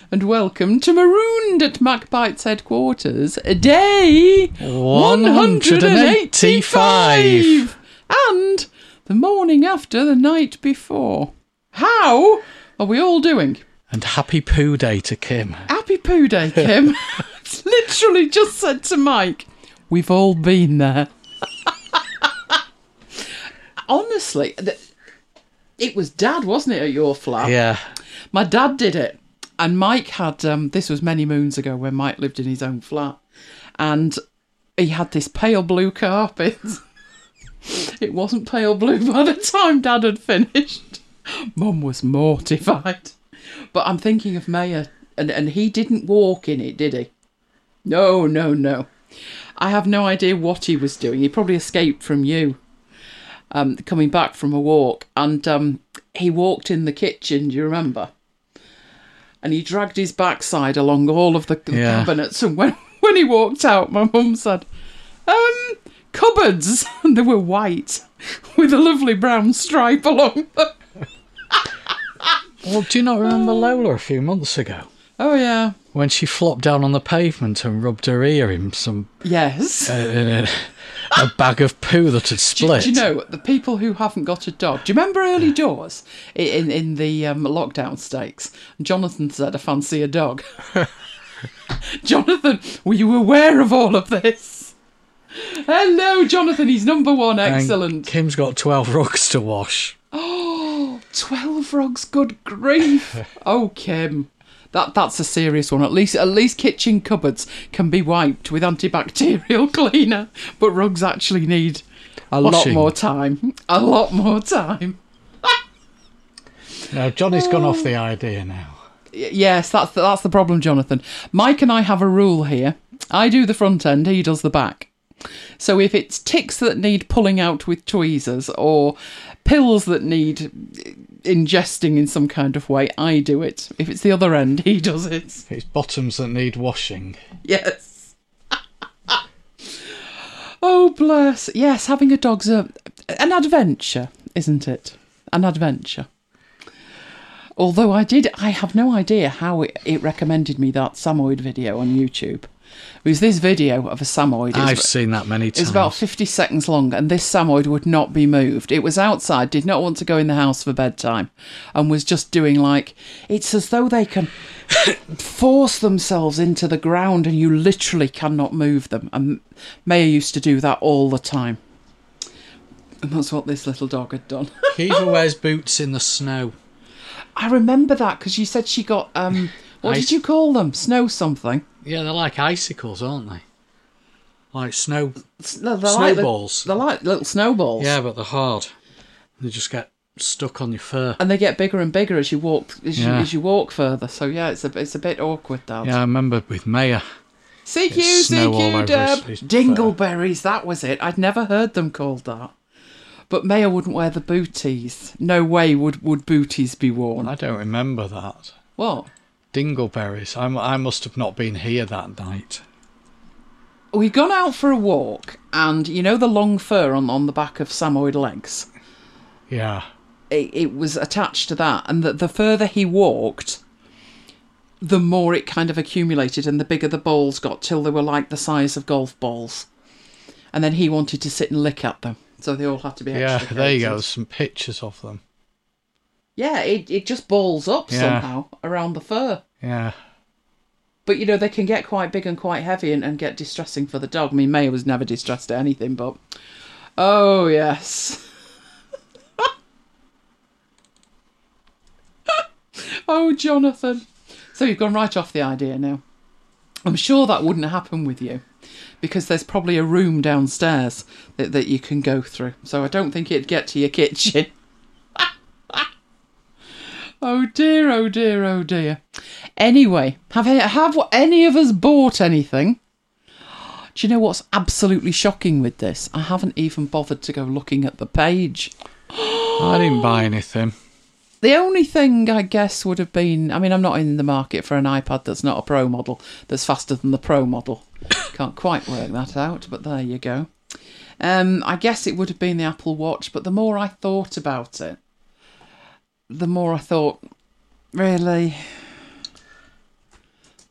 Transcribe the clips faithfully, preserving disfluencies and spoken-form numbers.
and welcome to Marooned at MacBite's headquarters, day one hundred eighty-five, and the morning after the night before. How are we all doing? And happy poo day to Kim. Happy poo day, Kim. Literally just said to Mike, we've all been there. Honestly, it was Dad, wasn't it, at your flat? Yeah. My dad did it. And Mike had, um, this was many moons ago when Mike lived in his own flat. And he had this pale blue carpet. It wasn't pale blue by the time Dad had finished. Mum was mortified. But I'm thinking of Maya, and, and he didn't walk in it, did he? No, no, no. I have no idea what he was doing. He probably escaped from you. Um, coming back from a walk, and um, he walked in the kitchen, do you remember? And he dragged his backside along all of the, the yeah. cabinets, and when, when he walked out, my mum said, um, cupboards, and they were white, with a lovely brown stripe along them. Well, do you not remember Lola a few months ago? Oh, yeah. When she flopped down on the pavement and rubbed her ear in some... Yes. Uh, a bag of poo that had split. Do, do you know, the people who haven't got a dog, do you remember early doors in, in the um, lockdown stakes? Jonathan said, I fancy a dog. Jonathan, were you aware of all of this? Hello, Jonathan, he's number one, excellent. And Kim's got twelve rugs to wash. Oh, twelve rugs, good grief. Oh, Kim. That that's a serious one. At least at least kitchen cupboards can be wiped with antibacterial cleaner, but rugs actually need a Washing. lot more time. A lot more time. No, Johnny's oh. gone off the idea now. Y- yes, that's the, that's the problem, Jonathan. Mike and I have a rule here. I do the front end, he does the back. So if it's ticks that need pulling out with tweezers or pills that need ingesting in some kind of way, I do it. If it's the other end, he does it. If it's bottoms that need washing. Yes. Oh, bless. Yes, having a dog's a, an adventure, isn't it? An adventure. Although I did, I have no idea how it, it recommended me that Samoyed video on YouTube. It was this video of a Samoyed. I've was, seen that many times. It was about fifty seconds long, and this Samoyed would not be moved. It was outside, did not want to go in the house for bedtime, and was just doing like, it's as though they can force themselves into the ground and you literally cannot move them. And Maya used to do that all the time. And that's what this little dog had done. Kiva wears boots in the snow. I remember that because you said she got, um, what Ice- did you call them? Snow something. Yeah, they're like icicles, aren't they? Like snow no, they're snowballs. Like, they're like little snowballs. Yeah, but they're hard. They just get stuck on your fur. And they get bigger and bigger as you walk as, yeah. you, as you walk further. So yeah, it's a it's a bit awkward, Dad. Yeah, I remember with Maya. C Q, C Q, Deb. Dingleberries, that was it. I'd never heard them called that. But Maya wouldn't wear the booties. No way would, would booties be worn. I don't remember that. What? Dingleberries. I'm, I must have not been here that night. We'd gone out for a walk, and you know the long fur on, on the back of Samoyed legs? Yeah. It, it was attached to that, and the, the further he walked, the more it kind of accumulated, and the bigger the balls got, till they were like the size of golf balls. And then he wanted to sit and lick at them, so they all had to be extricated. Yeah, there you go, some pictures of them. Yeah, it, it just balls up yeah. somehow around the fur. Yeah. But, you know, they can get quite big and quite heavy and, and get distressing for the dog. I mean, Maya was never distressed at anything, but... Oh, yes. Oh, Jonathan. So you've gone right off the idea now. I'm sure that wouldn't happen with you, because there's probably a room downstairs that, that you can go through. So I don't think it'd get to your kitchen. Oh dear, oh dear, oh dear. Anyway, have have any of us bought anything? Do you know what's absolutely shocking with this? I haven't even bothered to go looking at the page. I didn't buy anything. The only thing I guess would have been, I mean, I'm not in the market for an iPad that's not a Pro model, that's faster than the Pro model. Can't quite work that out, but there you go. Um, I guess it would have been the Apple Watch, but the more I thought about it, the more I thought, really,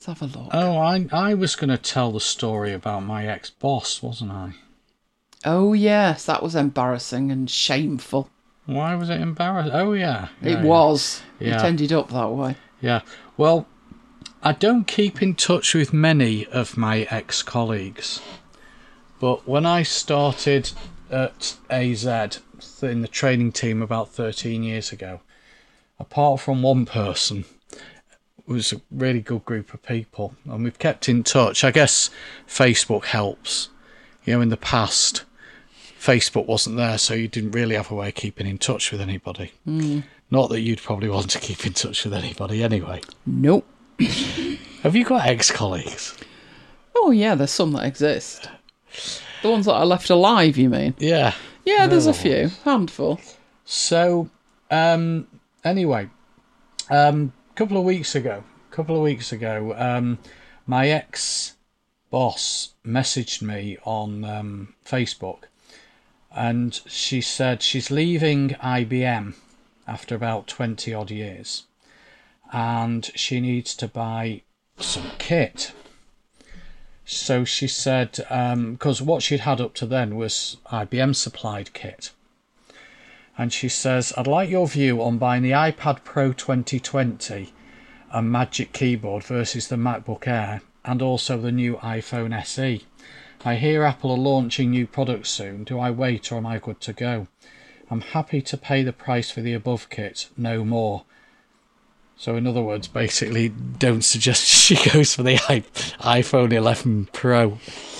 Let's have a look. Oh, I I was going to tell the story about my ex-boss, wasn't I? Oh, yes, that was embarrassing and shameful. Why was it embarrassing? Oh, yeah. It yeah, was. Yeah. It ended up that way. Yeah. Well, I don't keep in touch with many of my ex-colleagues. But when I started at A Z in the training team about thirteen years ago, apart from one person, it was a really good group of people. And we've kept in touch. I guess Facebook helps. You know, in the past, Facebook wasn't there, so you didn't really have a way of keeping in touch with anybody. Mm. Not that you'd probably want to keep in touch with anybody anyway. Nope. Have you got ex-colleagues? Oh, yeah, there's some that exist. The ones that are left alive, you mean? Yeah. Yeah, there's No. a few. Handful. So, um, anyway, a um, couple of weeks ago, couple of weeks ago, um, my ex-boss messaged me on um, Facebook, and she said she's leaving I B M after about twenty odd years, and she needs to buy some kit. So she said, because um, what she'd had up to then was I B M supplied kit. And she says, I'd like your view on buying the iPad Pro twenty twenty and Magic Keyboard versus the MacBook Air and also the new iPhone S E. I hear Apple are launching new products soon. Do I wait or am I good to go? I'm happy to pay the price for the above kit, no more. So in other words, basically, don't suggest she goes for the I- iPhone eleven Pro.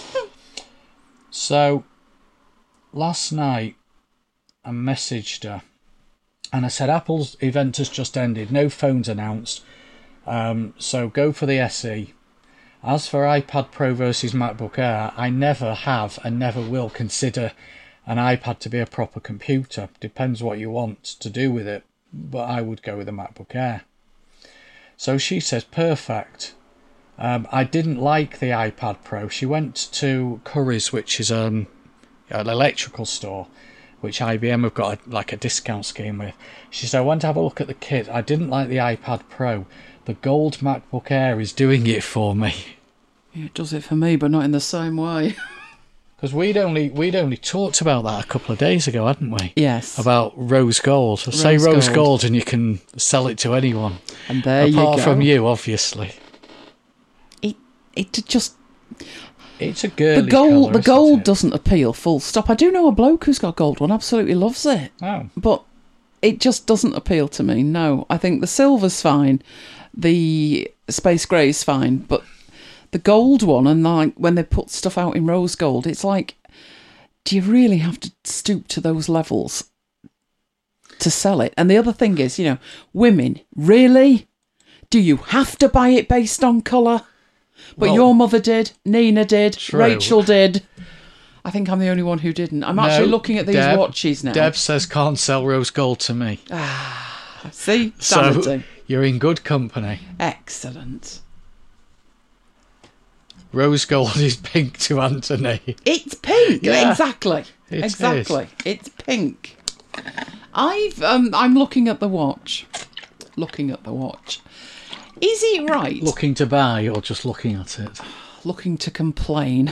So, last night, I messaged her, and I said, Apple's event has just ended, no phones announced, um, so go for the S E. As for iPad Pro versus MacBook Air, I never have and never will consider an iPad to be a proper computer. Depends what you want to do with it, but I would go with a MacBook Air. So she says, perfect. Um, I didn't like the iPad Pro. She went to Curry's, which is um, an electrical store, which I B M have got a, like a discount scheme with. She said, I went to have a look at the kit. I didn't like the iPad Pro. The gold MacBook Air is doing it for me. Yeah, it does it for me, but not in the same way. Because we'd only we'd only talked about that a couple of days ago, hadn't we? Yes. About rose gold. So say Rose rose gold. gold and you can sell it to anyone. And there you Apart go. from you, obviously. It it just It's a girly the gold colour, the isn't gold it? doesn't appeal. Full stop. I do know a bloke who's got a gold one. Absolutely loves it. Oh. But it just doesn't appeal to me. No, I think the silver's fine, the space grey's fine, but the gold one, and like when they put stuff out in rose gold, it's like, do you really have to stoop to those levels to sell it? And the other thing is, you know, women, really? Do you have to buy it based on colour? But Well, your mother did, Nina did, true. Rachel did. I think I'm the only one who didn't. I'm actually No, looking at these Deb- watches now. Deb says can't sell rose gold to me. See? So Sanity. you're in good company. Excellent. Rose gold is pink to Anthony. It's pink. Yeah, exactly. it exactly. It's pink. I've um I'm looking at the watch. Looking at the watch. Is it right? Looking to buy or just looking at it? Looking to complain.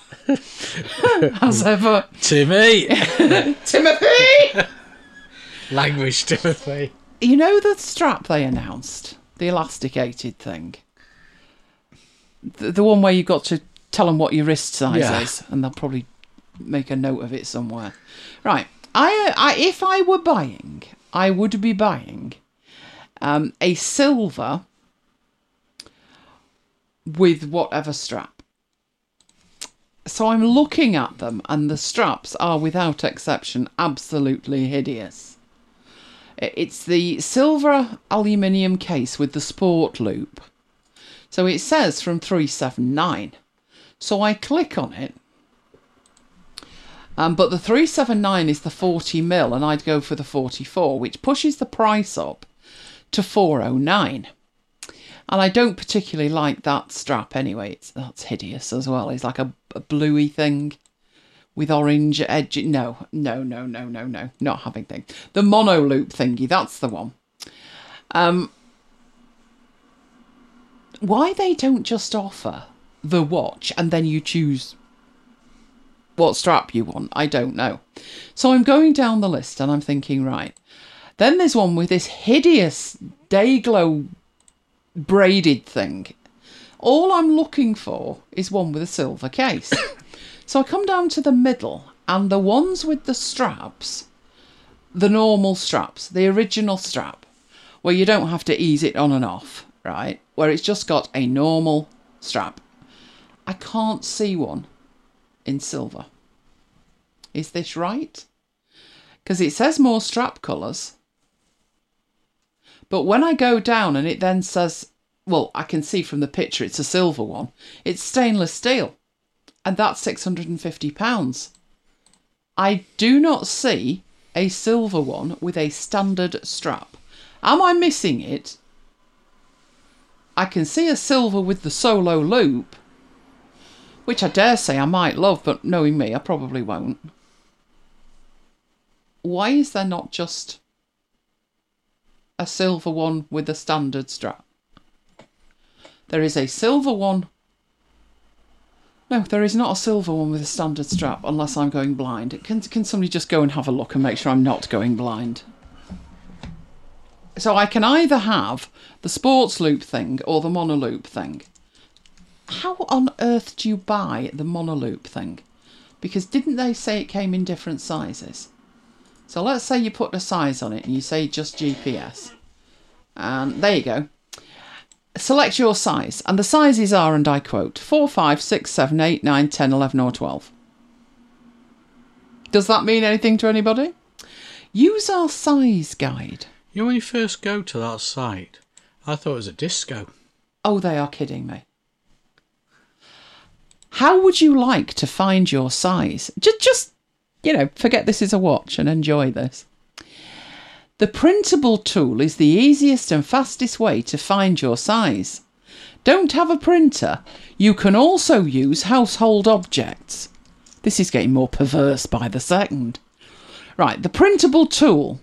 As ever. Timmy! Timothy! Language, Timothy. You know the strap they announced? The elasticated thing? The, the one where you've got to tell them what your wrist size Yeah. is, and they'll probably make a note of it somewhere. Right. I, I if I were buying, I would be buying um, a silver with whatever strap. So I'm looking at them, and the straps are, without exception, absolutely hideous. It's the silver aluminium case with the sport loop. So it says from three seven nine. So I click on it. Um, but the three seven nine is the forty mil, and I'd go for the forty-four, which pushes the price up to four oh nine. And I don't particularly like that strap anyway. It's that's hideous as well. It's like a, a bluey thing with orange edge. No, no, no, no, no, no. Not having thing. The mono loop thingy, that's the one. Um, Why they don't just offer the watch and then you choose what strap you want, I don't know. So I'm going down the list and I'm thinking, right, then there's one with this hideous Dayglow braided thing. All I'm looking for is one with a silver case. So I come down to the middle, and the ones with the straps, the normal straps, the original strap, where you don't have to ease it on and off, right? Where it's just got a normal strap. I can't see one in silver. Is this right? Because it says more strap colours. But when I go down and it then says, well, I can see from the picture it's a silver one. It's stainless steel. And that's six hundred and fifty pounds. I do not see a silver one with a standard strap. Am I missing it? I can see a silver with the solo loop, which I dare say I might love, but knowing me, I probably won't. Why is there not just a silver one with a standard strap? There is a silver one. No, there is not a silver one with a standard strap, unless I'm going blind. Can, can somebody just go and have a look and make sure I'm not going blind? So I can either have the sports loop thing or the monoloop thing. How on earth do you buy the monoloop thing? Because didn't they say it came in different sizes? So let's say you put a size on it and you say just G P S. And there you go. Select your size. And the sizes are, and I quote, four, five, six, seven, eight, nine, ten, eleven or twelve. Does that mean anything to anybody? Use our size guide. You know, when you first go to that site, I thought it was a disco. Oh, they are kidding me. How would you like to find your size? Just, just, you know, forget this is a watch and enjoy this. The printable tool is the easiest and fastest way to find your size. Don't have a printer? You can also use household objects. This is getting more perverse by the second. Right, the printable tool.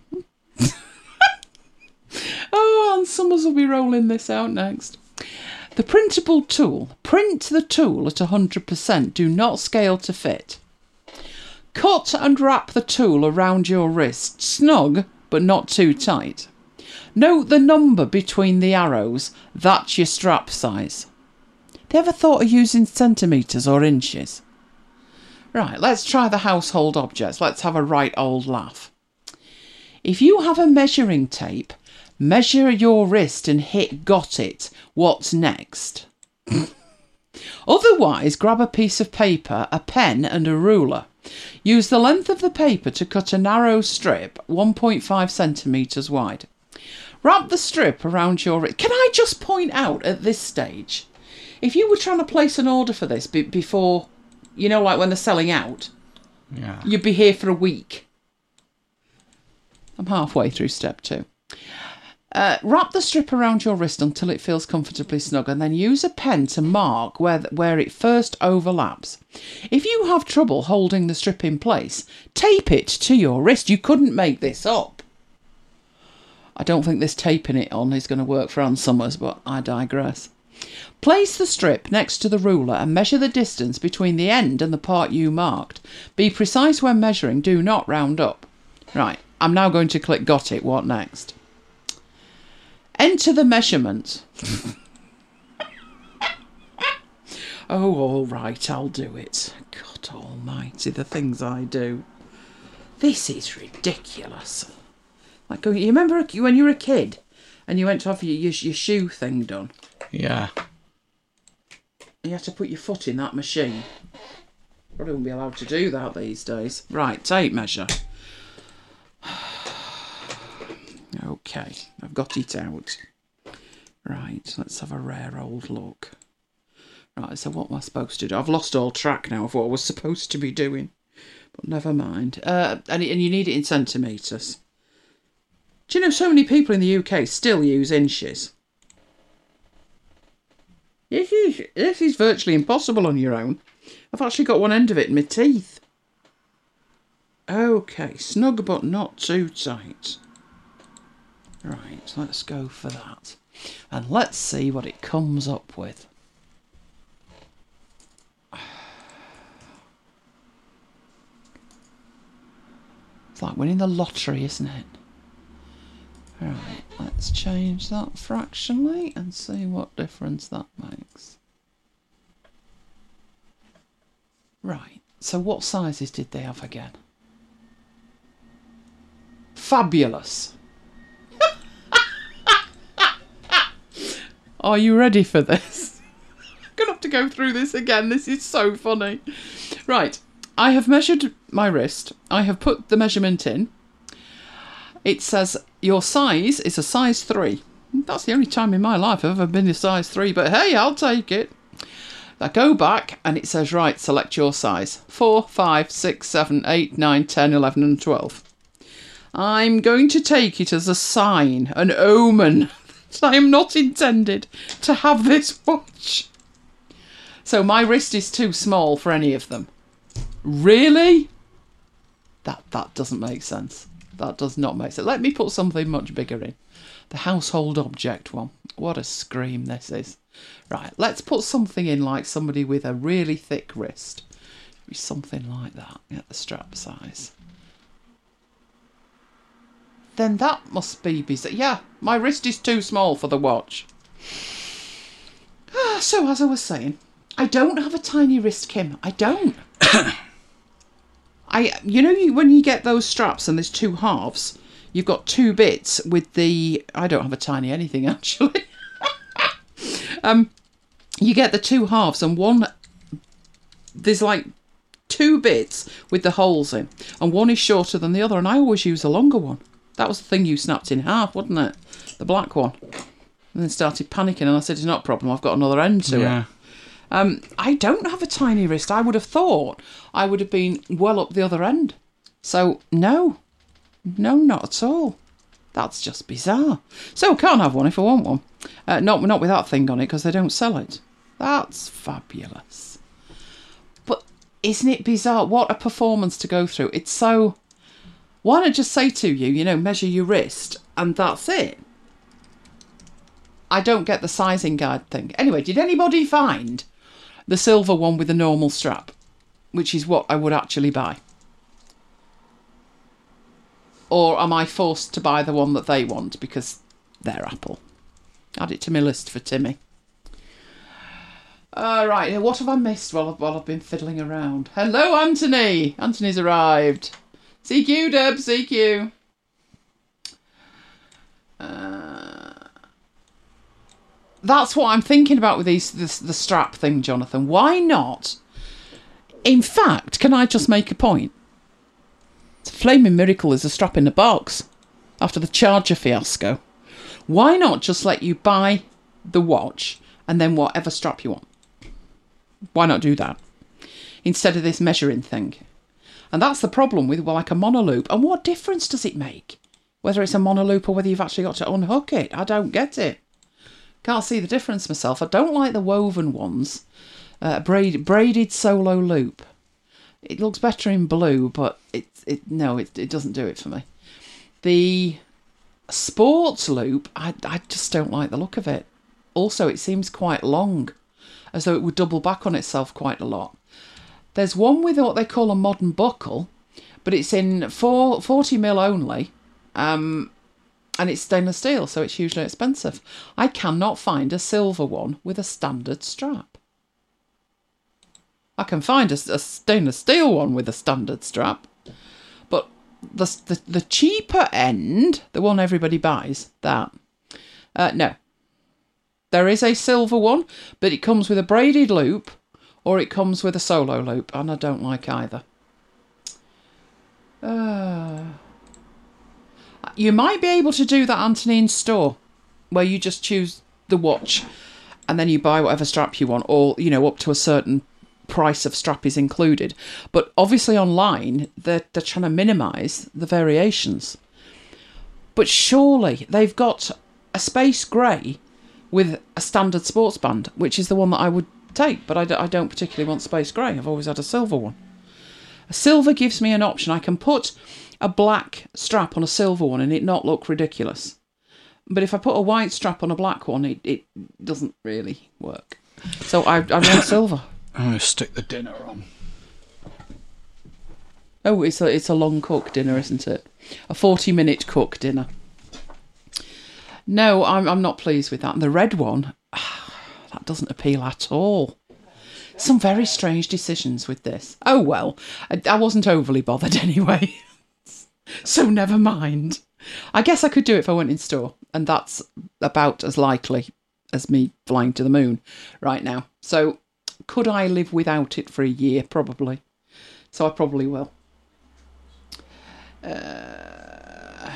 Oh, and Summers will be rolling this out next. The printable tool. Print the tool at one hundred percent. Do not scale to fit. Cut and wrap the tool around your wrist. Snug, but not too tight. Note the number between the arrows. That's your strap size. They ever thought of using centimetres or inches? Right, let's try the household objects. Let's have a right old laugh. If you have a measuring tape, measure your wrist and hit got it. What's next? Otherwise, grab a piece of paper, a pen and a ruler. Use the length of the paper to cut a narrow strip one point five centimetres wide. Wrap the strip around your wrist. Can I just point out at this stage, if you were trying to place an order for this be- before, you know, like when they're selling out, yeah, you'd be here for a week. I'm halfway through step two. Uh, wrap the strip around your wrist until it feels comfortably snug and then use a pen to mark where, where it first overlaps. If you have trouble holding the strip in place, tape it to your wrist. You couldn't make this up. I don't think this taping it on is going to work for Ann Summers, but I digress. Place the strip next to the ruler and measure the distance between the end and the part you marked. Be precise when measuring. Do not round up. Right, I'm now going to click got it. What next? Enter the measurement. Oh, all right, I'll do it. God almighty, the things I do. This is ridiculous. Like, you remember when you were a kid and you went to have your, your, your shoe thing done? Yeah. You had to put your foot in that machine. Probably wouldn't be allowed to do that these days. Right, tape measure. Okay, I've got it out. Right, let's have a rare old look. Right, so what am I supposed to do? I've lost all track now of what I was supposed to be doing. But never mind. Uh, and, and you need it in centimetres. Do you know so many people in the U K still use inches? This is, this is virtually impossible on your own. I've actually got one end of it in my teeth. Okay, snug but not too tight. Right, let's go for that. And let's see what it comes up with. It's like winning the lottery, isn't it? Right, let's change that fractionally and see what difference that makes. Right, so what sizes did they have again? Fabulous. Are you ready for this? I'm going to have to go through this again. This is so funny. Right, I have measured my wrist. I have put the measurement in. It says your size is a size three. That's the only time in my life I've ever been a size three, but hey, I'll take it. I go back and it says, right, select your size. four, five, six, seven, eight, nine, ten, eleven and twelve. I'm going to take it as a sign, an omen, that I am not intended to have this watch. So my wrist is too small for any of them. Really? That, that doesn't make sense. That does not make sense. Let me put something much bigger in. The household object one. What a scream this is. Right, let's put something in like somebody with a really thick wrist. Something like that. Get the strap size. Then that must be bizarre. Yeah, my wrist is too small for the watch. So as I was saying, I don't have a tiny wrist, Kim. I don't. I, you know, you, when you get those straps and there's two halves, you've got two bits with the... I don't have a tiny anything, actually. um, you get the two halves and one... There's like two bits with the holes in, and one is shorter than the other, and I always use a longer one. That was the thing you snapped in half, wasn't it? The black one. And then started panicking, and I said, it's not a problem, I've got another end to Yeah. it. Um, I don't have a tiny wrist. I would have thought I would have been well up the other end. So, no. No, not at all. That's just bizarre. So, can't have one if I want one. Uh, not, not with that thing on it, because they don't sell it. That's fabulous. But isn't it bizarre? What a performance to go through. It's so... Why not just say to you, you know, measure your wrist, and that's it? I don't get the sizing guide thing. Anyway, did anybody find the silver one with the normal strap, which is what I would actually buy? Or am I forced to buy the one that they want because they're Apple? Add it to my list for Timmy. All right, what have I missed while I've, while I've been fiddling around? Hello, Anthony. Anthony's arrived. C Q, Deb, C Q. Uh... That's what I'm thinking about with these this, the strap thing, Jonathan. Why not? In fact, can I just make a point? It's a flaming miracle there's a strap in the box after the charger fiasco. Why not just let you buy the watch and then whatever strap you want? Why not do that? Instead of this measuring thing. And that's the problem with, well, like a monoloop. And what difference does it make? Whether it's a monoloop or whether you've actually got to unhook it. I don't get it. Can't see the difference myself. I don't like the woven ones. Uh, braid, braided solo loop. It looks better in blue, but it, it no, it, it doesn't do it for me. The sports loop, I, I just don't like the look of it. Also, it seems quite long, as though it would double back on itself quite a lot. There's one with what they call a modern buckle, but it's in four, forty mil only. Um... And it's stainless steel, so it's hugely expensive. I cannot find a silver one with a standard strap. I can find a, a stainless steel one with a standard strap. But the, the, the cheaper end, the one everybody buys, that, uh, no. There is a silver one, but it comes with a braided loop, or it comes with a solo loop, and I don't like either. Uh... You might be able to do that, Anthony, in store, where you just choose the watch and then you buy whatever strap you want, or, you know, up to a certain price of strap is included. But obviously online, they're, they're trying to minimise the variations. But surely they've got a space grey with a standard sports band, which is the one that I would take, but I, d- I don't particularly want space grey. I've always had a silver one. A silver gives me an option. I can put a black strap on a silver one and it not look ridiculous. But if I put a white strap on a black one, it, it doesn't really work. So I, I want silver. I'm going to stick the dinner on. Oh, it's a, it's a long cook dinner, isn't it? A forty-minute cook dinner. No, I'm I'm not pleased with that. And the red one, that doesn't appeal at all. Some very strange decisions with this. Oh, well, I, I wasn't overly bothered anyway. So never mind. I guess I could do it if I went in store. And that's about as likely as me flying to the moon right now. So could I live without it for a year? Probably. So I probably will. Uh,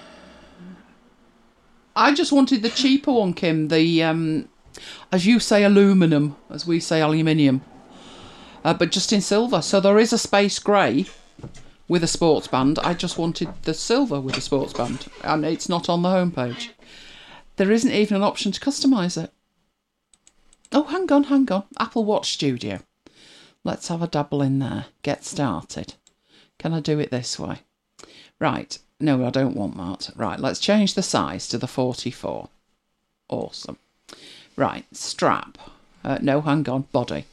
I just wanted the cheaper one, Kim. The, um, as you say, aluminum, as we say, aluminium. Uh, but just in silver. So there is a space grey with a sports band. I just wanted the silver with a sports band. And it's not on the homepage. There isn't even an option to customise it. Oh, hang on, hang on. Apple Watch Studio. Let's have a dabble in there. Get started. Can I do it this way? Right. No, I don't want that. Right, let's change the size to the forty-four. Awesome. Right, strap. Uh, no, hang on. Body.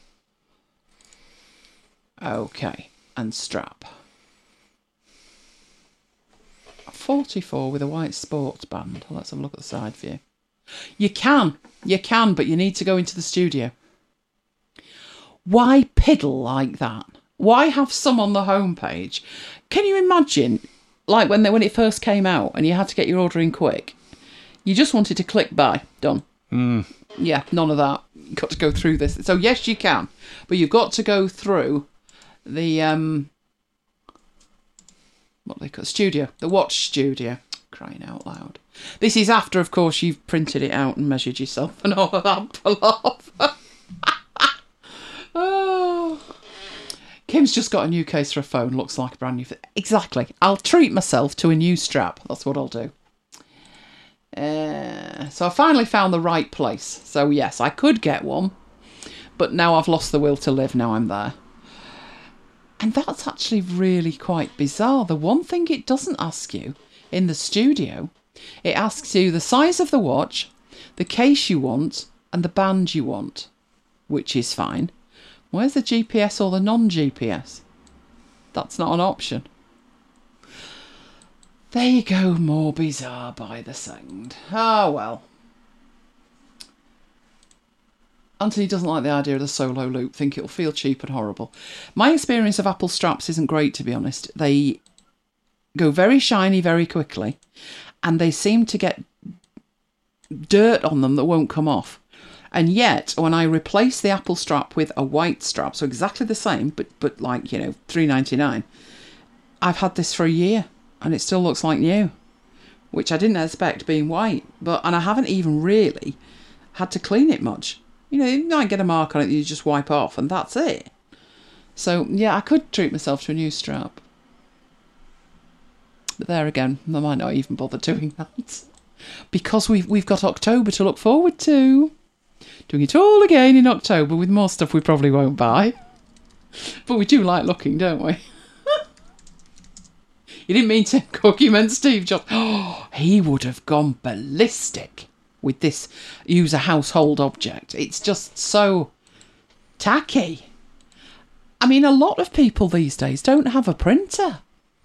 Okay, and strap. forty-four with a white sports band. Let's have a look at the side view. You can. You can, but you need to go into the studio. Why piddle like that? Why have some on the homepage? Can you imagine, like when they, when it first came out and you had to get your order in quick? You just wanted to click buy. Done. Mm. Yeah, none of that. You've got to go through this. So yes, you can. But you've got to go through the... um. What they call studio, the watch studio. Crying out loud. This is after, of course, you've printed it out and measured yourself and all of that palaver. Oh. Kim's just got a new case for a phone. Looks like a brand new. Exactly. I'll treat myself to a new strap. That's what I'll do. Uh, so I finally found the right place. So yes, I could get one, but now I've lost the will to live. Now I'm there. And that's actually really quite bizarre. The one thing it doesn't ask you in the studio, it asks you the size of the watch, the case you want, and the band you want, which is fine. Where's the G P S or the non-G P S? That's not an option. There you go, more bizarre by the second. Ah, well. Anthony doesn't like the idea of the solo loop, think it'll feel cheap and horrible. My experience of Apple straps isn't great, to be honest. They go very shiny very quickly, and they seem to get dirt on them that won't come off. And yet, when I replace the Apple strap with a white strap, so exactly the same, but but like, you know, three ninety-nine, I've had this for a year, and it still looks like new, which I didn't expect being white. But and I haven't even really had to clean it much. You know, you might get a mark on it that you just wipe off, and that's it. So, yeah, I could treat myself to a new strap. But there again, I might not even bother doing that. Because we've, we've got October to look forward to. Doing it all again in October with more stuff we probably won't buy. But we do like looking, don't we? You didn't mean Tim Cook, you meant Steve Jobs. Oh, he would have gone ballistic with this use a household object. It's just so tacky. I mean, a lot of people these days don't have a printer.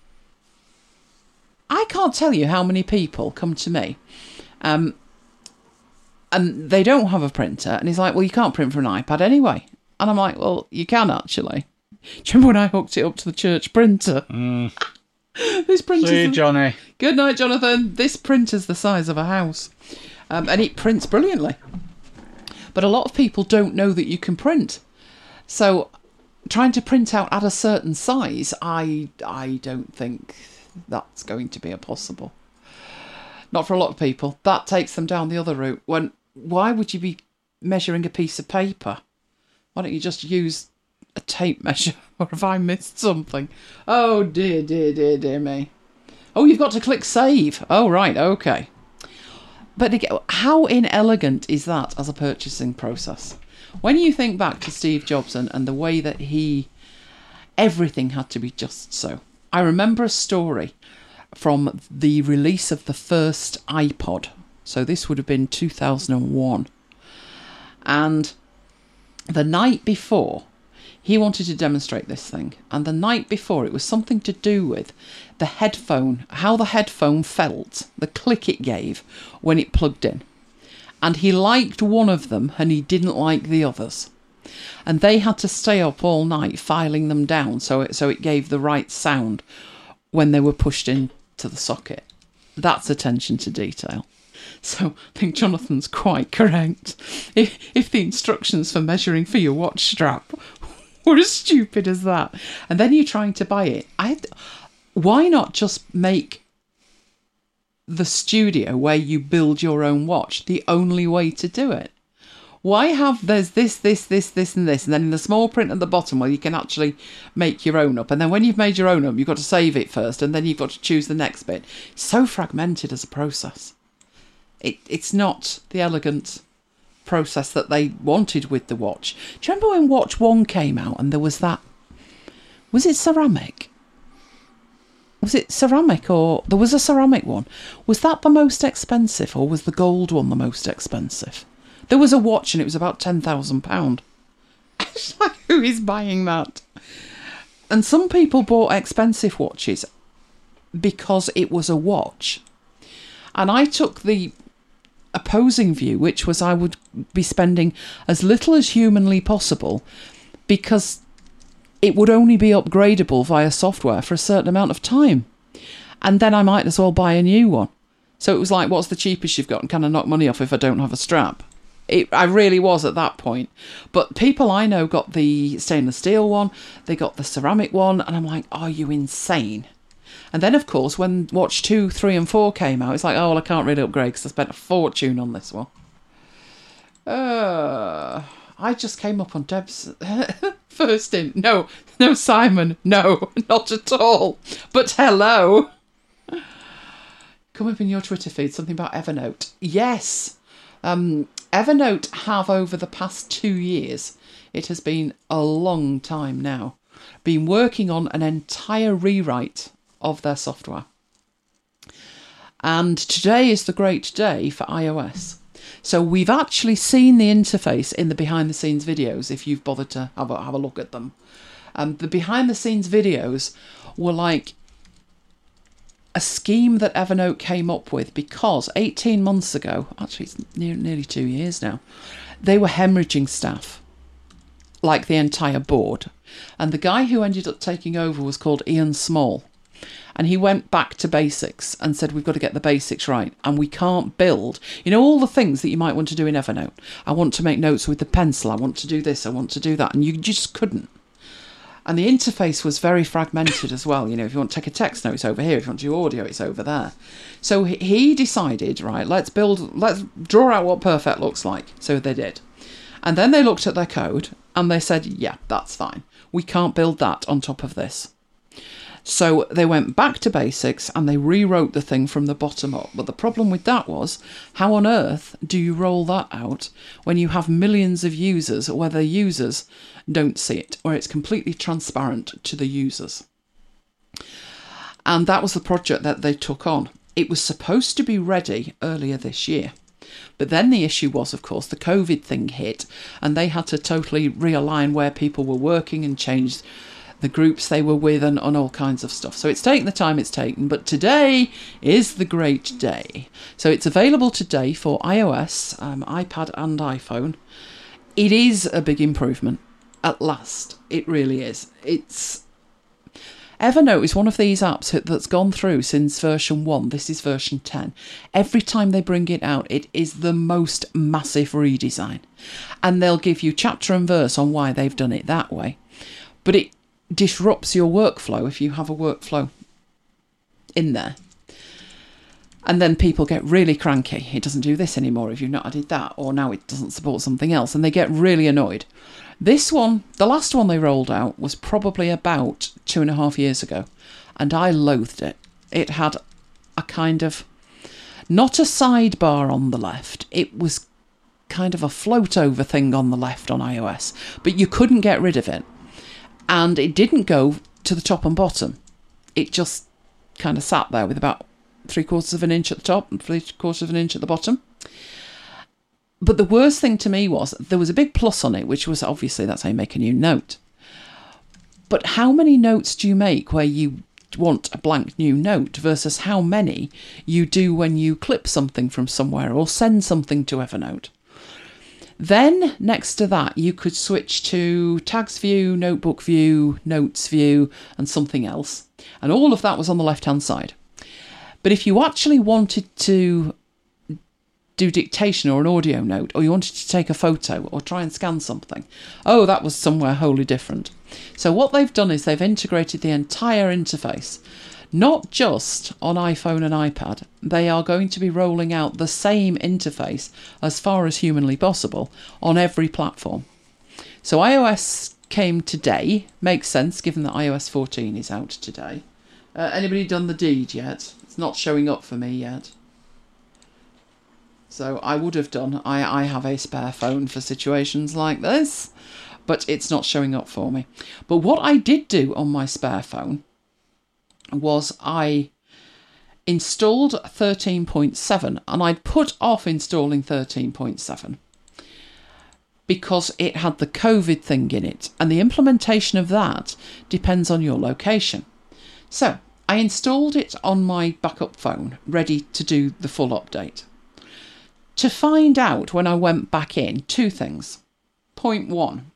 I can't tell you how many people come to me um, and they don't have a printer, and he's like, well, you can't print from an iPad anyway. And I'm like, well, you can actually. Do you remember when I hooked it up to the church printer? Mm. This printer's See you, Johnny. Good night, Jonathan. This printer's the size of a house. Um, and it prints brilliantly. But a lot of people don't know that you can print. So trying to print out at a certain size, I I don't think that's going to be a possible. Not for a lot of people. That takes them down the other route. When why would you be measuring a piece of paper? Why don't you just use a tape measure? Or have I missed something? Oh dear, dear, dear, dear me. Oh, you've got to click save. Oh, right, okay. But again, how inelegant is that as a purchasing process? When you think back to Steve Jobs and, and the way that he... everything had to be just so. I remember a story from the release of the first iPod. So this would have been two thousand one. And the night before, he wanted to demonstrate this thing. And the night before, it was something to do with the headphone, how the headphone felt, the click it gave when it plugged in. And he liked one of them and he didn't like the others. And they had to stay up all night filing them down so it, so it gave the right sound when they were pushed into the socket. That's attention to detail. So I think Jonathan's quite correct. If, if the instructions for measuring for your watch strap were as stupid as that, and then you're trying to buy it, I, why not just make the studio where you build your own watch the only way to do it? Why have there's this, this, this, this and this, and then in the small print at the bottom where you can actually make your own up, and then when you've made your own up, you've got to save it first, and then you've got to choose the next bit. It's so fragmented as a process. It It's not the elegant process that they wanted with the watch. Do you remember when Watch One came out and there was that, was it ceramic? Was it ceramic or there was a ceramic one? Was that the most expensive or was the gold one the most expensive? There was a watch and it was about ten thousand pounds. It's like, who is buying that? And some people bought expensive watches because it was a watch. And I took the opposing view, which was I would be spending as little as humanly possible because it would only be upgradable via software for a certain amount of time. And then I might as well buy a new one. So it was like, what's the cheapest you've got and can I knock money off if I don't have a strap? It, I really was at that point. But people I know got the stainless steel one, they got the ceramic one, and I'm like, are you insane? And then, of course, when Watch two, three and four came out, it's like, oh, well, I can't really upgrade because I spent a fortune on this one. Uh, I just came up on Deb's first in. No, no, Simon, no, not at all. But hello. Come up in your Twitter feed, something about Evernote. Yes. Um, Evernote have, over the past two years, it has been a long time now, been working on an entire rewrite of their software. And today is the great day for iOS. So we've actually seen the interface in the behind the scenes videos, if you've bothered to have a, have a look at them. Um, the behind the scenes videos were like a scheme that Evernote came up with because eighteen months ago, actually it's near, nearly two years now, they were hemorrhaging staff, like the entire board. And the guy who ended up taking over was called Ian Small. And he went back to basics and said, we've got to get the basics right. And we can't build, you know, all the things that you might want to do in Evernote. I want to make notes with the pencil. I want to do this. I want to do that. And you just couldn't. And the interface was very fragmented as well. You know, if you want to take a text note, it's over here. If you want to do audio, it's over there. So he decided, right, let's build, let's draw out what perfect looks like. So they did. And then they looked at their code and they said, yeah, that's fine. We can't build that on top of this. So they went back to basics and they rewrote the thing from the bottom up. But the problem with that was, how on earth do you roll that out when you have millions of users where the users don't see it or it's completely transparent to the users? And that was the project that they took on. It was supposed to be ready earlier this year. But then the issue was, of course, the COVID thing hit and they had to totally realign where people were working and change the groups they were with and on all kinds of stuff. So it's taken the time it's taken, but today is the great day. So it's available today for iOS, um, iPad and iPhone. It is a big improvement. At last, it really is. It's Evernote is one of these apps that's gone through since version one. This is version ten. Every time they bring it out, it is the most massive redesign. And they'll give you chapter and verse on why they've done it that way. But it disrupts your workflow if you have a workflow in there. And then people get really cranky. It doesn't do this anymore if you've not added that, or now it doesn't support something else, and they get really annoyed. This one, the last one they rolled out, was probably about two and a half years ago, and I loathed it. It had a kind of, not a sidebar on the left, it was kind of a float over thing on the left on iOS, but you couldn't get rid of it. And it didn't go to the top and bottom. It just kind of sat there with about three quarters of an inch at the top and three quarters of an inch at the bottom. But the worst thing to me was there was a big plus on it, which was obviously that's how you make a new note. But how many notes do you make where you want a blank new note versus how many you do when you clip something from somewhere or send something to Evernote? Then next to that, you could switch to tags view, notebook view, notes view, and something else. And all of that was on the left-hand side. But if you actually wanted to do dictation or an audio note, or you wanted to take a photo or try and scan something, oh, that was somewhere wholly different. So what they've done is they've integrated the entire interface, not just on iPhone and iPad. They are going to be rolling out the same interface as far as humanly possible on every platform. So iOS came today. Makes sense given that i O S fourteen is out today. Uh, anybody done the deed yet? It's not showing up for me yet. So I would have done. I, I have a spare phone for situations like this, but it's not showing up for me. But what I did do on my spare phone was I installed thirteen point seven, and I'd put off installing thirteen point seven because it had the COVID thing in it, and the implementation of that depends on your location. So I installed it on my backup phone, ready to do the full update. To find out when I went back in, two things. Point one.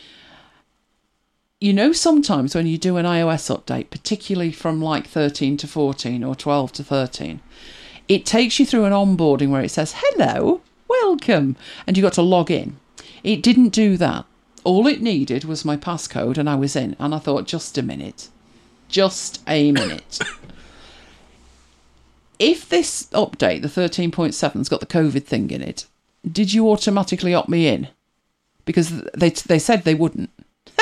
You know, sometimes when you do an iOS update, particularly from like thirteen to fourteen or twelve to thirteen, it takes you through an onboarding where it says, hello, welcome, and you got to log in. It didn't do that. All it needed was my passcode and I was in. And I thought, just a minute. Just a minute. If this update, the thirteen point seven's got the COVID thing in it, did you automatically opt me in? Because they they said they wouldn't.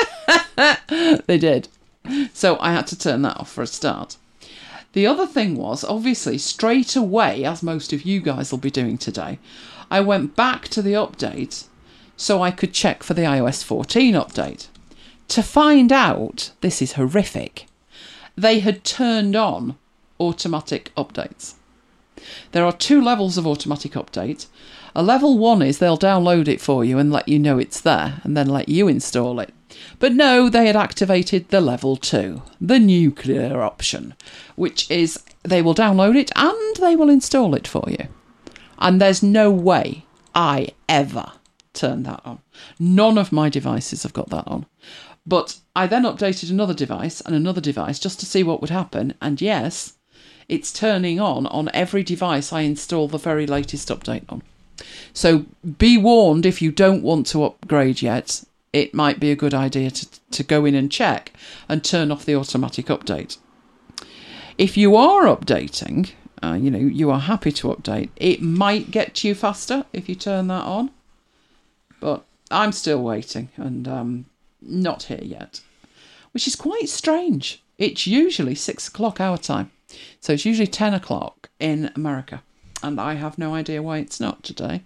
They did. So I had to turn that off for a start. The other thing was, obviously, straight away, as most of you guys will be doing today, I went back to the update so I could check for the i O S fourteen update. To find out, this is horrific, they had turned on automatic updates. There are two levels of automatic update. A level one is they'll download it for you and let you know it's there and then let you install it. But no, they had activated the level two, the nuclear option, which is they will download it and they will install it for you. And there's no way I ever turn that on. None of my devices have got that on. But I then updated another device and another device just to see what would happen. And yes, it's turning on on every device I install the very latest update on. So be warned, if you don't want to upgrade yet, it might be a good idea to, to go in and check and turn off the automatic update. If you are updating, uh, you know, you are happy to update, it might get to you faster if you turn that on. But I'm still waiting and um, not here yet, which is quite strange. It's usually six o'clock our time. So it's usually ten o'clock in America. And I have no idea why it's not today.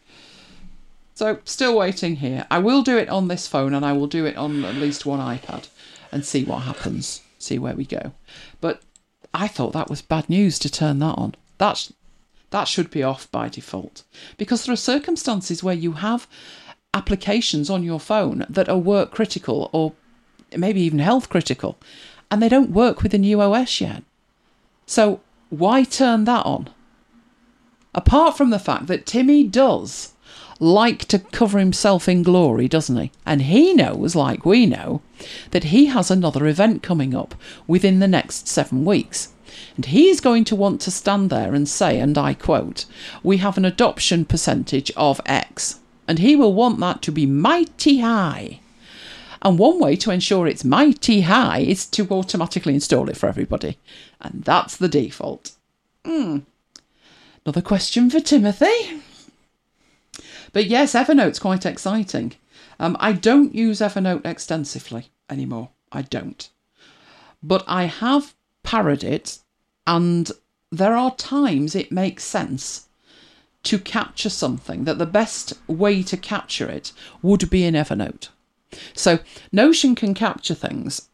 So still waiting here. I will do it on this phone and I will do it on at least one iPad and see what happens. See where we go. But I thought that was bad news to turn that on. That's, that should be off by default. Because there are circumstances where you have applications on your phone that are work critical or maybe even health critical. And they don't work with the new O S yet. So why turn that on? Apart from the fact that Timmy does like to cover himself in glory, doesn't he? And he knows, like we know, that he has another event coming up within the next seven weeks. And he's going to want to stand there and say, and I quote, we have an adoption percentage of X. And he will want that to be mighty high. And one way to ensure it's mighty high is to automatically install it for everybody. And that's the default. Hmm. Another question for Timothy. But yes, Evernote's quite exciting. Um, I don't use Evernote extensively anymore. I don't. But I have parodied it, and there are times it makes sense to capture something that the best way to capture it would be in Evernote. So Notion can capture things,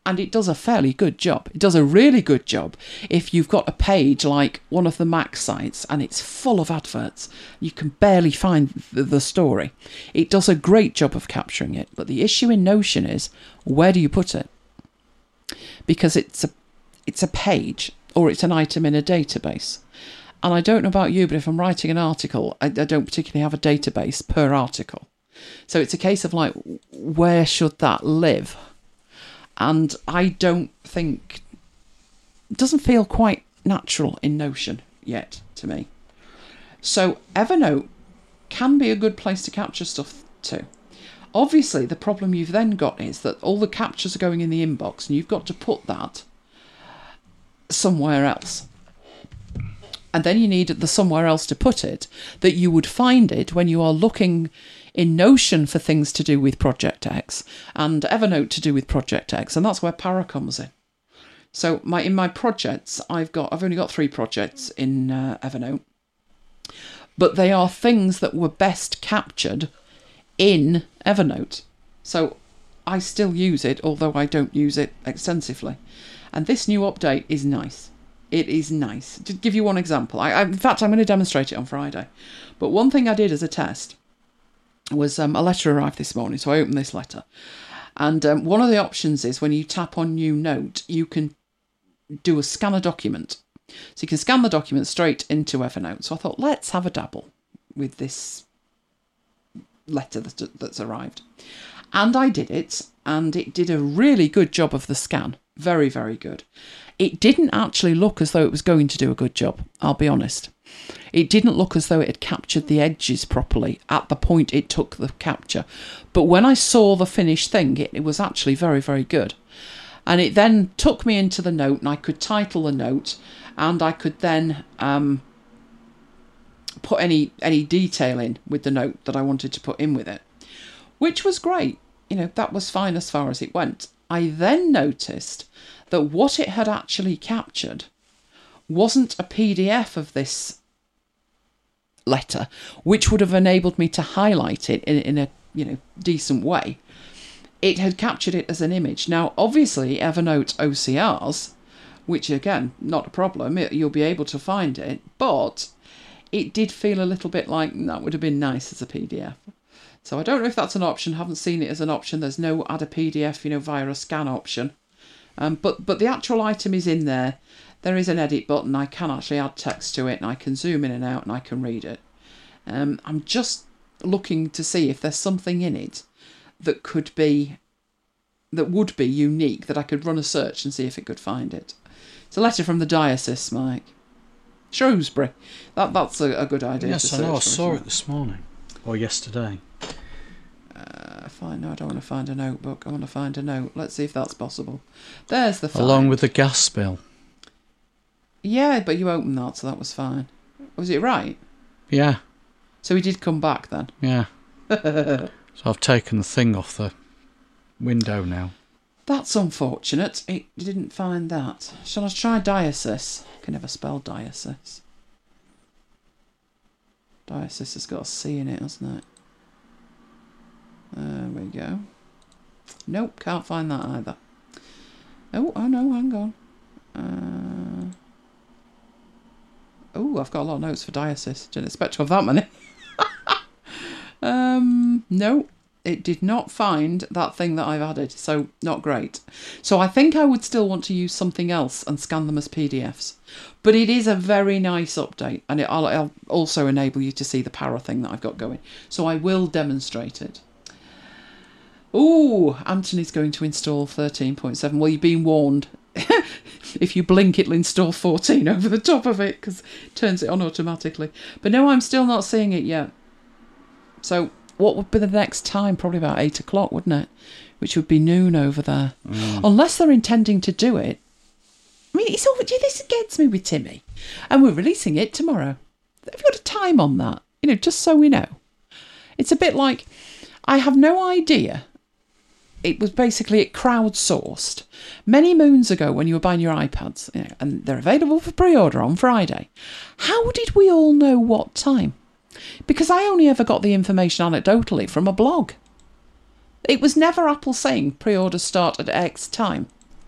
and it does a fairly good job. It does a really good job if you've got a page like one of the Mac sites and it's full of adverts. You can barely find the, the story. It does a great job of capturing it. But the issue in Notion is, where do you put it? Because it's a, it's a page or it's an item in a database. And I don't know about you, but if I'm writing an article, I, I don't particularly have a database per article. So it's a case of like, where should that live? And I don't think, it doesn't feel quite natural in Notion yet to me. So Evernote can be a good place to capture stuff to. Obviously, the problem you've then got is that all the captures are going in the inbox and you've got to put that somewhere else. And then you need the somewhere else to put it that you would find it when you are looking in Notion for things to do with Project X and Evernote to do with Project X, and that's where Para comes in. So my in my projects, I've got I've only got three projects in uh, Evernote, but they are things that were best captured in Evernote. So I still use it, although I don't use it extensively. And this new update is nice. It is nice. To give you one example, I, I in fact I'm going to demonstrate it on Friday. But one thing I did as a test was um, a letter arrived this morning, so I opened this letter. And um, one of the options is when you tap on New Note, you can do a scan a document. So you can scan the document straight into Evernote. So I thought, let's have a dabble with this letter that, that's arrived. And I did it, and it did a really good job of the scan. Very, very good. It didn't actually look as though it was going to do a good job, I'll be honest. It didn't look as though it had captured the edges properly at the point it took the capture. But when I saw the finished thing, it, it was actually very, very good. And it then took me into the note, and I could title the note, and I could then um, put any any detail in with the note that I wanted to put in with it, which was great. You know, that was fine as far as it went. I then noticed that what it had actually captured wasn't a P D F of this letter, which would have enabled me to highlight it in, in a you know decent way. It had captured it as an image. Now, obviously, Evernote O C Rs, which again, not a problem, it, you'll be able to find it, but it did feel a little bit like that would have been nice as a P D F. So I don't know if that's an option. Haven't seen it as an option. There's no add a P D F, you know, via a scan option. Um, but but the actual item is in there. There is an edit button. I can actually add text to it, and I can zoom in and out, and I can read it. Um, I'm just looking to see if there's something in it that could be, that would be unique, that I could run a search and see if it could find it. It's a letter from the diocese, Mike. Shrewsbury. That that's a, a good idea. Yes, to I know. I search for, saw isn't it this morning or yesterday. Uh, fine. No, I don't want to find a notebook. I want to find a note. Let's see if that's possible. There's the find. Along with the gas bill. Yeah, but you opened that, so that was fine. Was it right? Yeah. So he did come back then? Yeah. So I've taken the thing off the window now. That's unfortunate. It didn't find that. Shall I try diocese? I can never spell diocese. Diocese has got a C in it, hasn't it? There we go. Nope, can't find that either. Oh, oh no, hang on. Uh, oh, I've got a lot of notes for diocese. Didn't expect to have that many. um, no, it did not find that thing that I've added, so not great. So I think I would still want to use something else and scan them as P D Fs. But it is a very nice update, and it'll, it'll also enable you to see the Para thing that I've got going. So I will demonstrate it. Ooh, Anthony's going to install thirteen point seven. Well, you've been warned. If you blink, it'll install fourteen over the top of it because it turns it on automatically. But no, I'm still not seeing it yet. So what would be the next time? Probably about eight o'clock, wouldn't it? Which would be noon over there. Mm. Unless they're intending to do it. I mean, it's all, this gets me with Timmy. And we're releasing it tomorrow. Have you got a time on that? You know, just so we know. It's a bit like, I have no idea. It was basically it crowdsourced many moons ago when you were buying your iPads, you know, and they're available for pre-order on Friday. How did we all know what time? Because I only ever got the information anecdotally from a blog. It was never Apple saying pre-orders start at X time.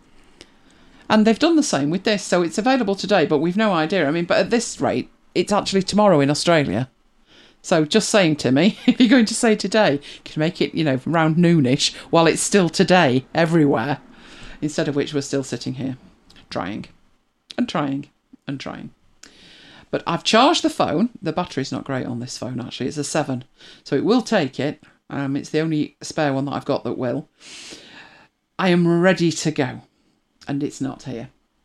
And they've done the same with this, so it's available today, but we've no idea. I mean, but at this rate, it's actually tomorrow in Australia. So just saying, Timmy, if you're going to say today, you can make it, you know, around noonish while it's still today everywhere. Instead of which we're still sitting here, trying and trying and trying. But I've charged the phone. The battery's not great on this phone, actually. It's a seven. So it will take it. Um, it's the only spare one that I've got that will. I am ready to go. And it's not here.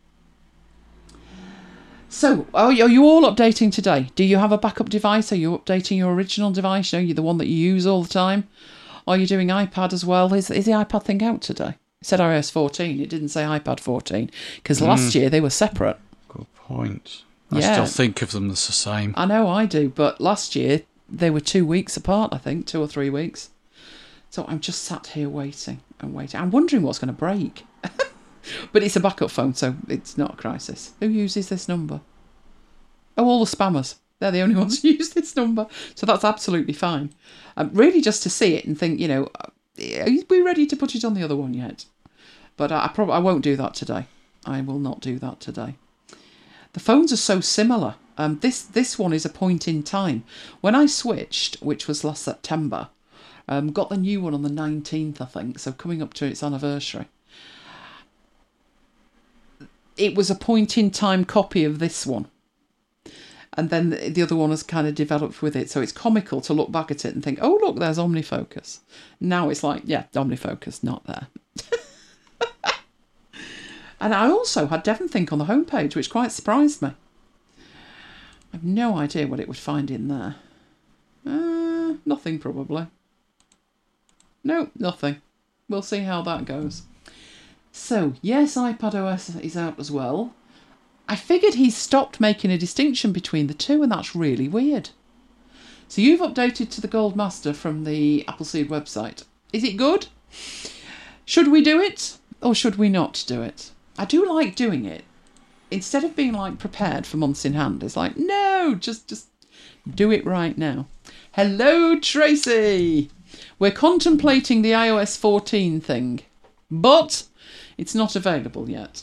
So, are you all updating today? Do you have a backup device? Are you updating your original device? You know, you're the one that you use all the time. Are you doing iPad as well? Is, is the iPad thing out today? It said i O S fourteen. It didn't say iPad fourteen. Because mm. last year they were separate. Good point. I yeah. still think of them as the same. I know I do. But last year they were two weeks apart, I think. Two or three weeks. So I'm just sat here waiting and waiting. I'm wondering what's going to break. But it's a backup phone, so it's not a crisis. Who uses this number? Oh, all the spammers. They're the only ones who use this number. So that's absolutely fine. Um, really just to see it and think, you know, are we ready to put it on the other one yet? But I, I probably I won't do that today. I will not do that today. The phones are so similar. Um, this, this one is a point in time. When I switched, which was last September, um, got the new one on the nineteenth, I think, so coming up to its anniversary. It was a point-in-time copy of this one. And then the other one has kind of developed with it. So it's comical to look back at it and think, oh, look, there's OmniFocus. Now it's like, yeah, OmniFocus, not there. And I also had DevonThink on the homepage, which quite surprised me. I have no idea what it would find in there. Uh, nothing, probably. No, nothing. We'll see how that goes. So, yes, iPadOS is out as well. I figured he's stopped making a distinction between the two, and that's really weird. So you've updated to the Gold Master from the Appleseed website. Is it good? Should we do it, or should we not do it? I do like doing it. Instead of being, like, prepared for months in hand, it's like, no, just, just do it right now. Hello, Tracy! We're contemplating the i O S fourteen thing, but it's not available yet.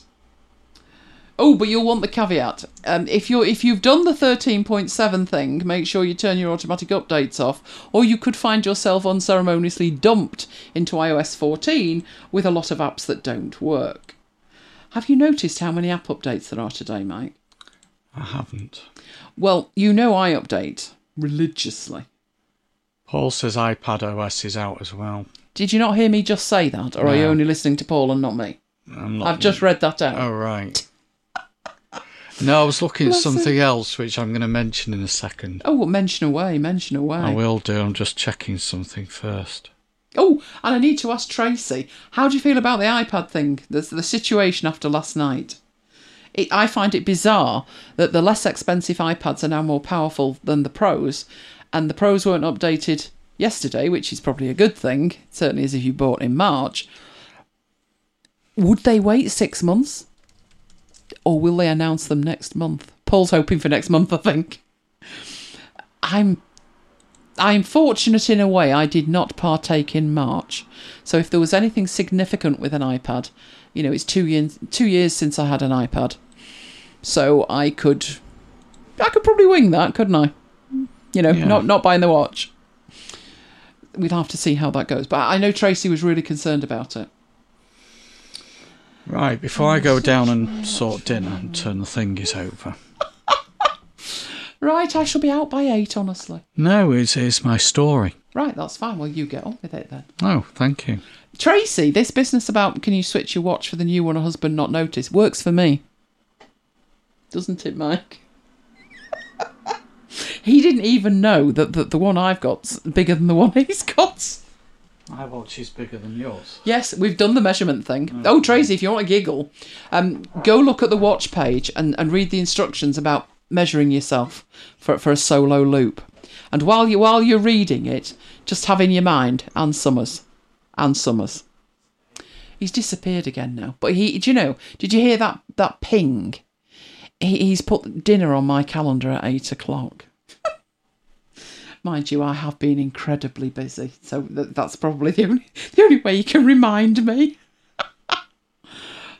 Oh, but you'll want the caveat. Um, if you're if you've done the thirteen point seven thing, make sure you turn your automatic updates off, or you could find yourself unceremoniously dumped into i O S fourteen with a lot of apps that don't work. Have you noticed how many app updates there are today, Mike? I haven't. Well, you know I update religiously. Paul says iPadOS is out as well. Did you not hear me just say that, or no. Are you only listening to Paul and not me? I'm not. I've just read that out. Oh, right. No, I was looking at something else, which I'm going to mention in a second. Oh, well, mention away, mention away. I will do. I'm just checking something first. Oh, and I need to ask Tracy, how do you feel about the iPad thing, the, the situation after last night? It, I find it bizarre that the less expensive iPads are now more powerful than the Pros, and the Pros weren't updated yesterday, which is probably a good thing, certainly as if you bought in March. Would they wait six months? Or will they announce them next month? Paul's hoping for next month, I think. I'm I'm fortunate in a way I did not partake in March. So if there was anything significant with an iPad, you know, it's two years two years since I had an iPad. So I could I could probably wing that, couldn't I? You know, yeah. not not buying the watch. We'd have to see how that goes. But I know Tracy was really concerned about it. Right, before I go down and sort dinner and turn the thingies over. Right, I shall be out by eight, honestly. No, it's, it's my story. Right, that's fine. Well, you get on with it then. Oh, thank you. Tracy, this business about can you switch your watch for the new one or husband not notice works for me. Doesn't it, Mike? He didn't even know that, that the one I've got's bigger than the one he's got. My watch is bigger than yours. Yes, we've done the measurement thing. Oh, Tracy, if you want to giggle, um, go look at the watch page and, and read the instructions about measuring yourself for for a solo loop. And while you while you're reading it, just have in your mind Ann Summers, Ann Summers. He's disappeared again now. But he, do you know? Did you hear that that ping? He, he's put dinner on my calendar at eight o'clock. Mind you, I have been incredibly busy, so th- that's probably the only the only way you can remind me. Oh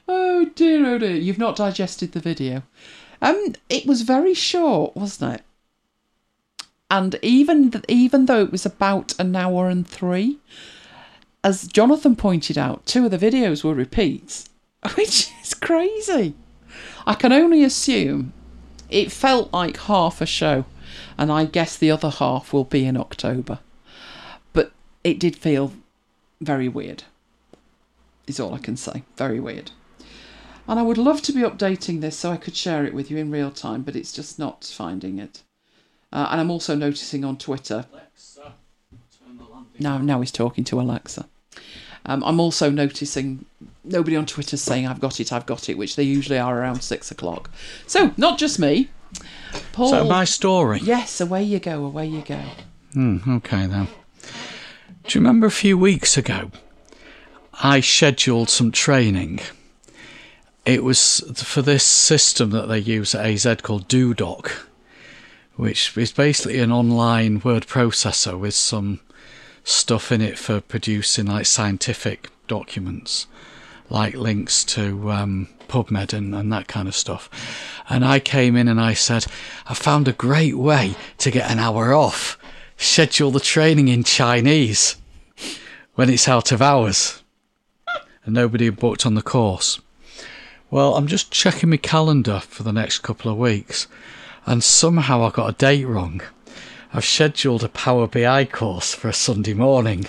Oh dear, oh dear. You've not digested the video. Um, it was very short, wasn't it? And even even though it was about an hour and three, as Jonathan pointed out, two of the videos were repeats, which is crazy. I can only assume it felt like half a show, and I guess the other half will be in October. But it did feel very weird, is all I can say. Very weird. And I would love to be updating this so I could share it with you in real time, but it's just not finding it. Uh, and I'm also noticing on Twitter... Alexa, turn the landing now, now he's talking to Alexa. Um, I'm also noticing nobody on Twitter saying I've got it, I've got it, which they usually are around six o'clock. So, not just me. Paul. So, my story? Yes, away you go, away you go. Hmm, okay then. Do you remember a few weeks ago, I scheduled some training? It was for this system that they use at A Z called DoDoc, which is basically an online word processor with some stuff in it for producing like scientific documents, like links to um, PubMed and, and that kind of stuff. And I came in and I said, I found a great way to get an hour off. Schedule the training in Chinese when it's out of hours. And nobody had booked on the course. Well, I'm just checking my calendar for the next couple of weeks, and somehow I got a date wrong. I've scheduled a Power B I course for a Sunday morning.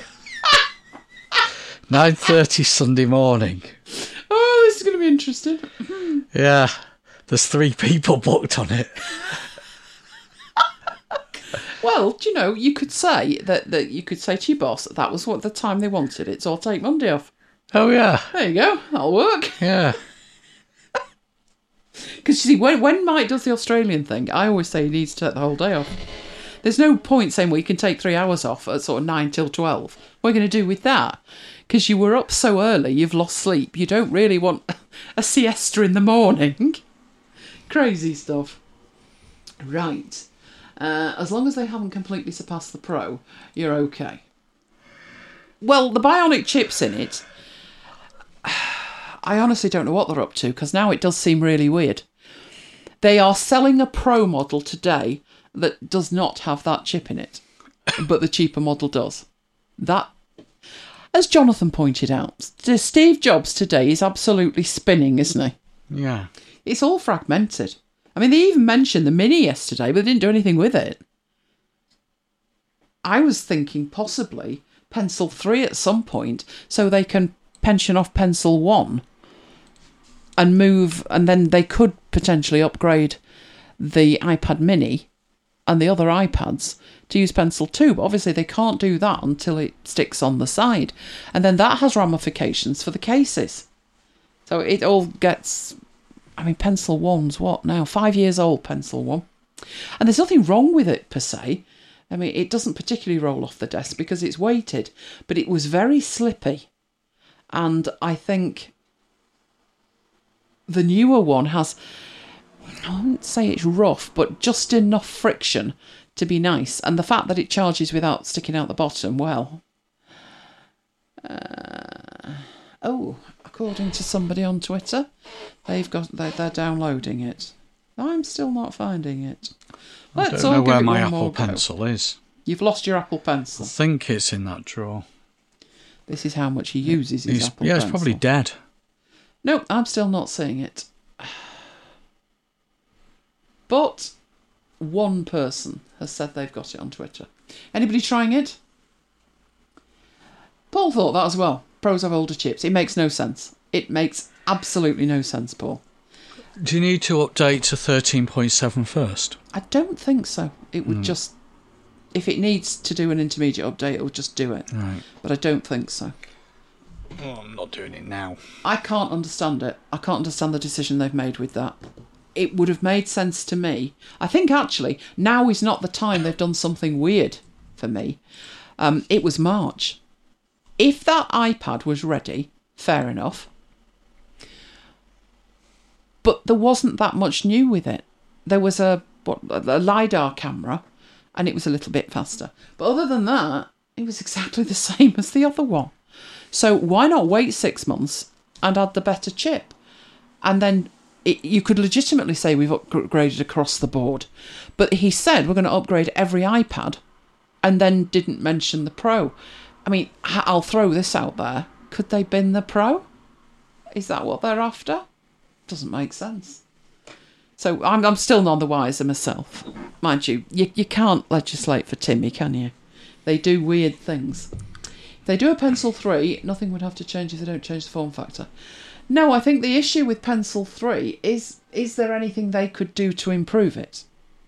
nine thirty Sunday morning. Oh, this is going to be interesting. Yeah, there's three people booked on it. Well, do you know, you could say that, that you could say to your boss that was what the time they wanted it, so I'll take Monday off. Oh, yeah. There you go. That'll work. Yeah. Because, you see, when, when Mike does the Australian thing, I always say he needs to take the whole day off. There's no point saying, well, you can take three hours off at sort of nine till twelve. What are you going to do with that? Because you were up so early, you've lost sleep. You don't really want a siesta in the morning. Crazy stuff. Right. Uh, as long as they haven't completely surpassed the Pro, you're okay. Well, the bionic chips in it, I honestly don't know what they're up to, because now it does seem really weird. They are selling a Pro model today that does not have that chip in it, but the cheaper model does. That, as Jonathan pointed out, Steve Jobs today is absolutely spinning, isn't he? Yeah. It's all fragmented. I mean, they even mentioned the Mini yesterday, but they didn't do anything with it. I was thinking possibly Pencil three at some point, so they can pension off Pencil one and move, and then they could potentially upgrade the iPad Mini and the other iPads to use Pencil two, but obviously they can't do that until it sticks on the side. And then that has ramifications for the cases. So it all gets... I mean, Pencil one's what now? Five years old, Pencil one. And there's nothing wrong with it, per se. I mean, it doesn't particularly roll off the desk because it's weighted, but it was very slippy. And I think the newer one has, I wouldn't say it's rough, but just enough friction to be nice. And the fact that it charges without sticking out the bottom, well... Uh, oh, according to somebody on Twitter, they've got they're, they're downloading it. I'm still not finding it. Let's I don't all know give where it my one Apple more go. Pencil is. You've lost your Apple Pencil. I think it's in that drawer. This is how much he uses his It's, Apple yeah, Pencil. it's probably dead. No, I'm still not seeing it. But one person has said they've got it on Twitter. Anybody trying it? Paul thought that as well. Pros have older chips. It makes no sense. It makes absolutely no sense, Paul. Do you need to update to thirteen point seven first? I don't think so. It would Mm. just... If it needs to do an intermediate update, it will just do it. Right. But I don't think so. Oh, I'm not doing it now. I can't understand it. I can't understand the decision they've made with that. It would have made sense to me. I think, actually, now is not the time they've done something weird for me. Um, it was March. If that iPad was ready, fair enough. But there wasn't that much new with it. There was a, what, a LiDAR camera, and it was a little bit faster. But other than that, it was exactly the same as the other one. So why not wait six months and add the better chip? and then it, you could legitimately say we've upgraded across the board. But he said we're going to upgrade every iPad and then didn't mention the Pro. I mean, I'll throw this out there. Could they bin the Pro? Is that what they're after? Doesn't make sense. So I'm, I'm still none the wiser myself. Mind you, you, you can't legislate for Timmy, can you? They do weird things. If they do a Pencil three, nothing would have to change if they don't change the form factor. No, I think the issue with Pencil three is, is there anything they could do to improve it?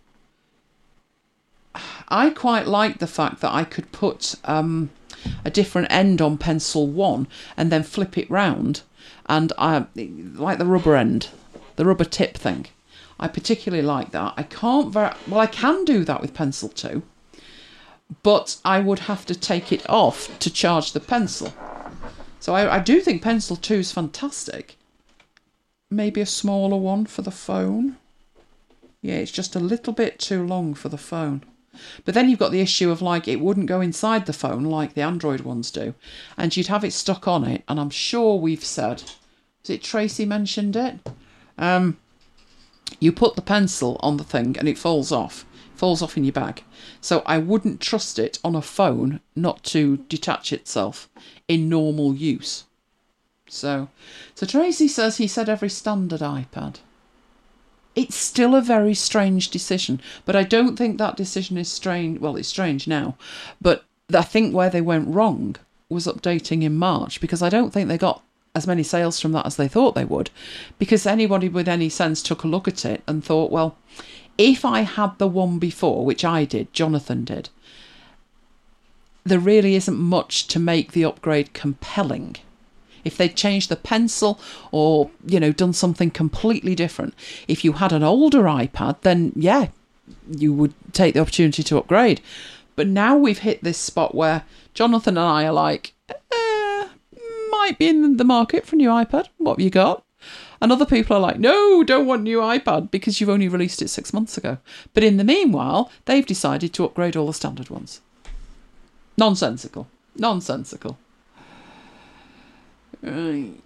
I quite like the fact that I could put um, a different end on Pencil one and then flip it round, and I like the rubber end, the rubber tip thing. I particularly like that. I can't ver- well, I can do that with Pencil two, but I would have to take it off to charge the pencil. So I, I do think Pencil two is fantastic. Maybe a smaller one for the phone. Yeah, it's just a little bit too long for the phone. But then you've got the issue of, like, it wouldn't go inside the phone like the Android ones do. And you'd have it stuck on it. And I'm sure we've said, is it Tracy mentioned it? Um, you put the pencil on the thing and it falls off. Falls off in your bag. So I wouldn't trust it on a phone not to detach itself in normal use. So, so Tracy says he said every standard iPad. It's still a very strange decision, but I don't think that decision is strange. Well, it's strange now, but I think where they went wrong was updating in March, because I don't think they got as many sales from that as they thought they would, because anybody with any sense took a look at it and thought, well, if I had the one before, which I did, Jonathan did, there really isn't much to make the upgrade compelling. If they'd changed the pencil or, you know, done something completely different. If you had an older iPad, then yeah, you would take the opportunity to upgrade. But now we've hit this spot where Jonathan and I are like, eh, might be in the market for a new iPad. What have you got? And other people are like, no, don't want a new iPad because you've only released it six months ago. But in the meanwhile, they've decided to upgrade all the standard ones. Nonsensical. Nonsensical. Right.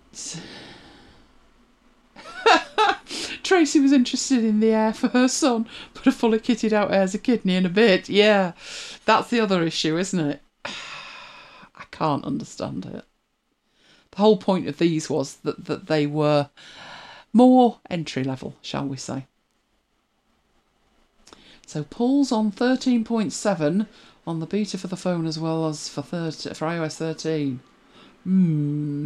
Tracy was interested in the Air for her son, but a fully kitted out Air's a kidney in a bit. Yeah, that's the other issue, isn't it? I can't understand it. The whole point of these was that, that they were more entry level, shall we say. So Paul's on thirteen point seven on the beta for the phone as well as for thirty, for iOS thirteen. Hmm.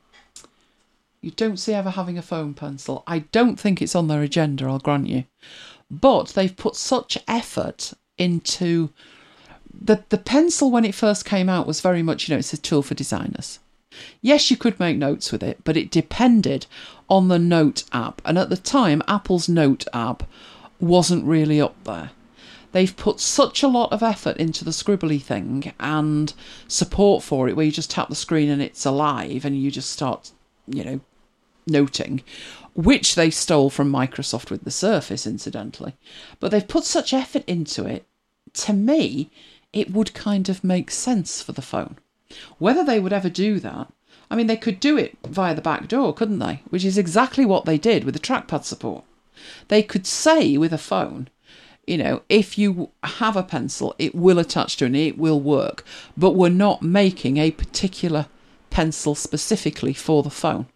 You don't see ever having a phone pencil. I don't think it's on their agenda, I'll grant you. But they've put such effort into... The, the pencil, when it first came out, was very much, you know, it's a tool for designers. Yes, you could make notes with it, but it depended on the Note app. And at the time, Apple's Note app wasn't really up there. They've put such a lot of effort into the scribbly thing and support for it, where you just tap the screen and it's alive and you just start, you know, noting, which they stole from Microsoft with the Surface, incidentally. But they've put such effort into it, to me, it would kind of make sense for the phone. Whether they would ever do that, I mean, they could do it via the back door, couldn't they? Which is exactly what they did with the trackpad support. They could say with a phone, you know, if you have a pencil, it will attach to it and it will work. But we're not making a particular pencil specifically for the phone.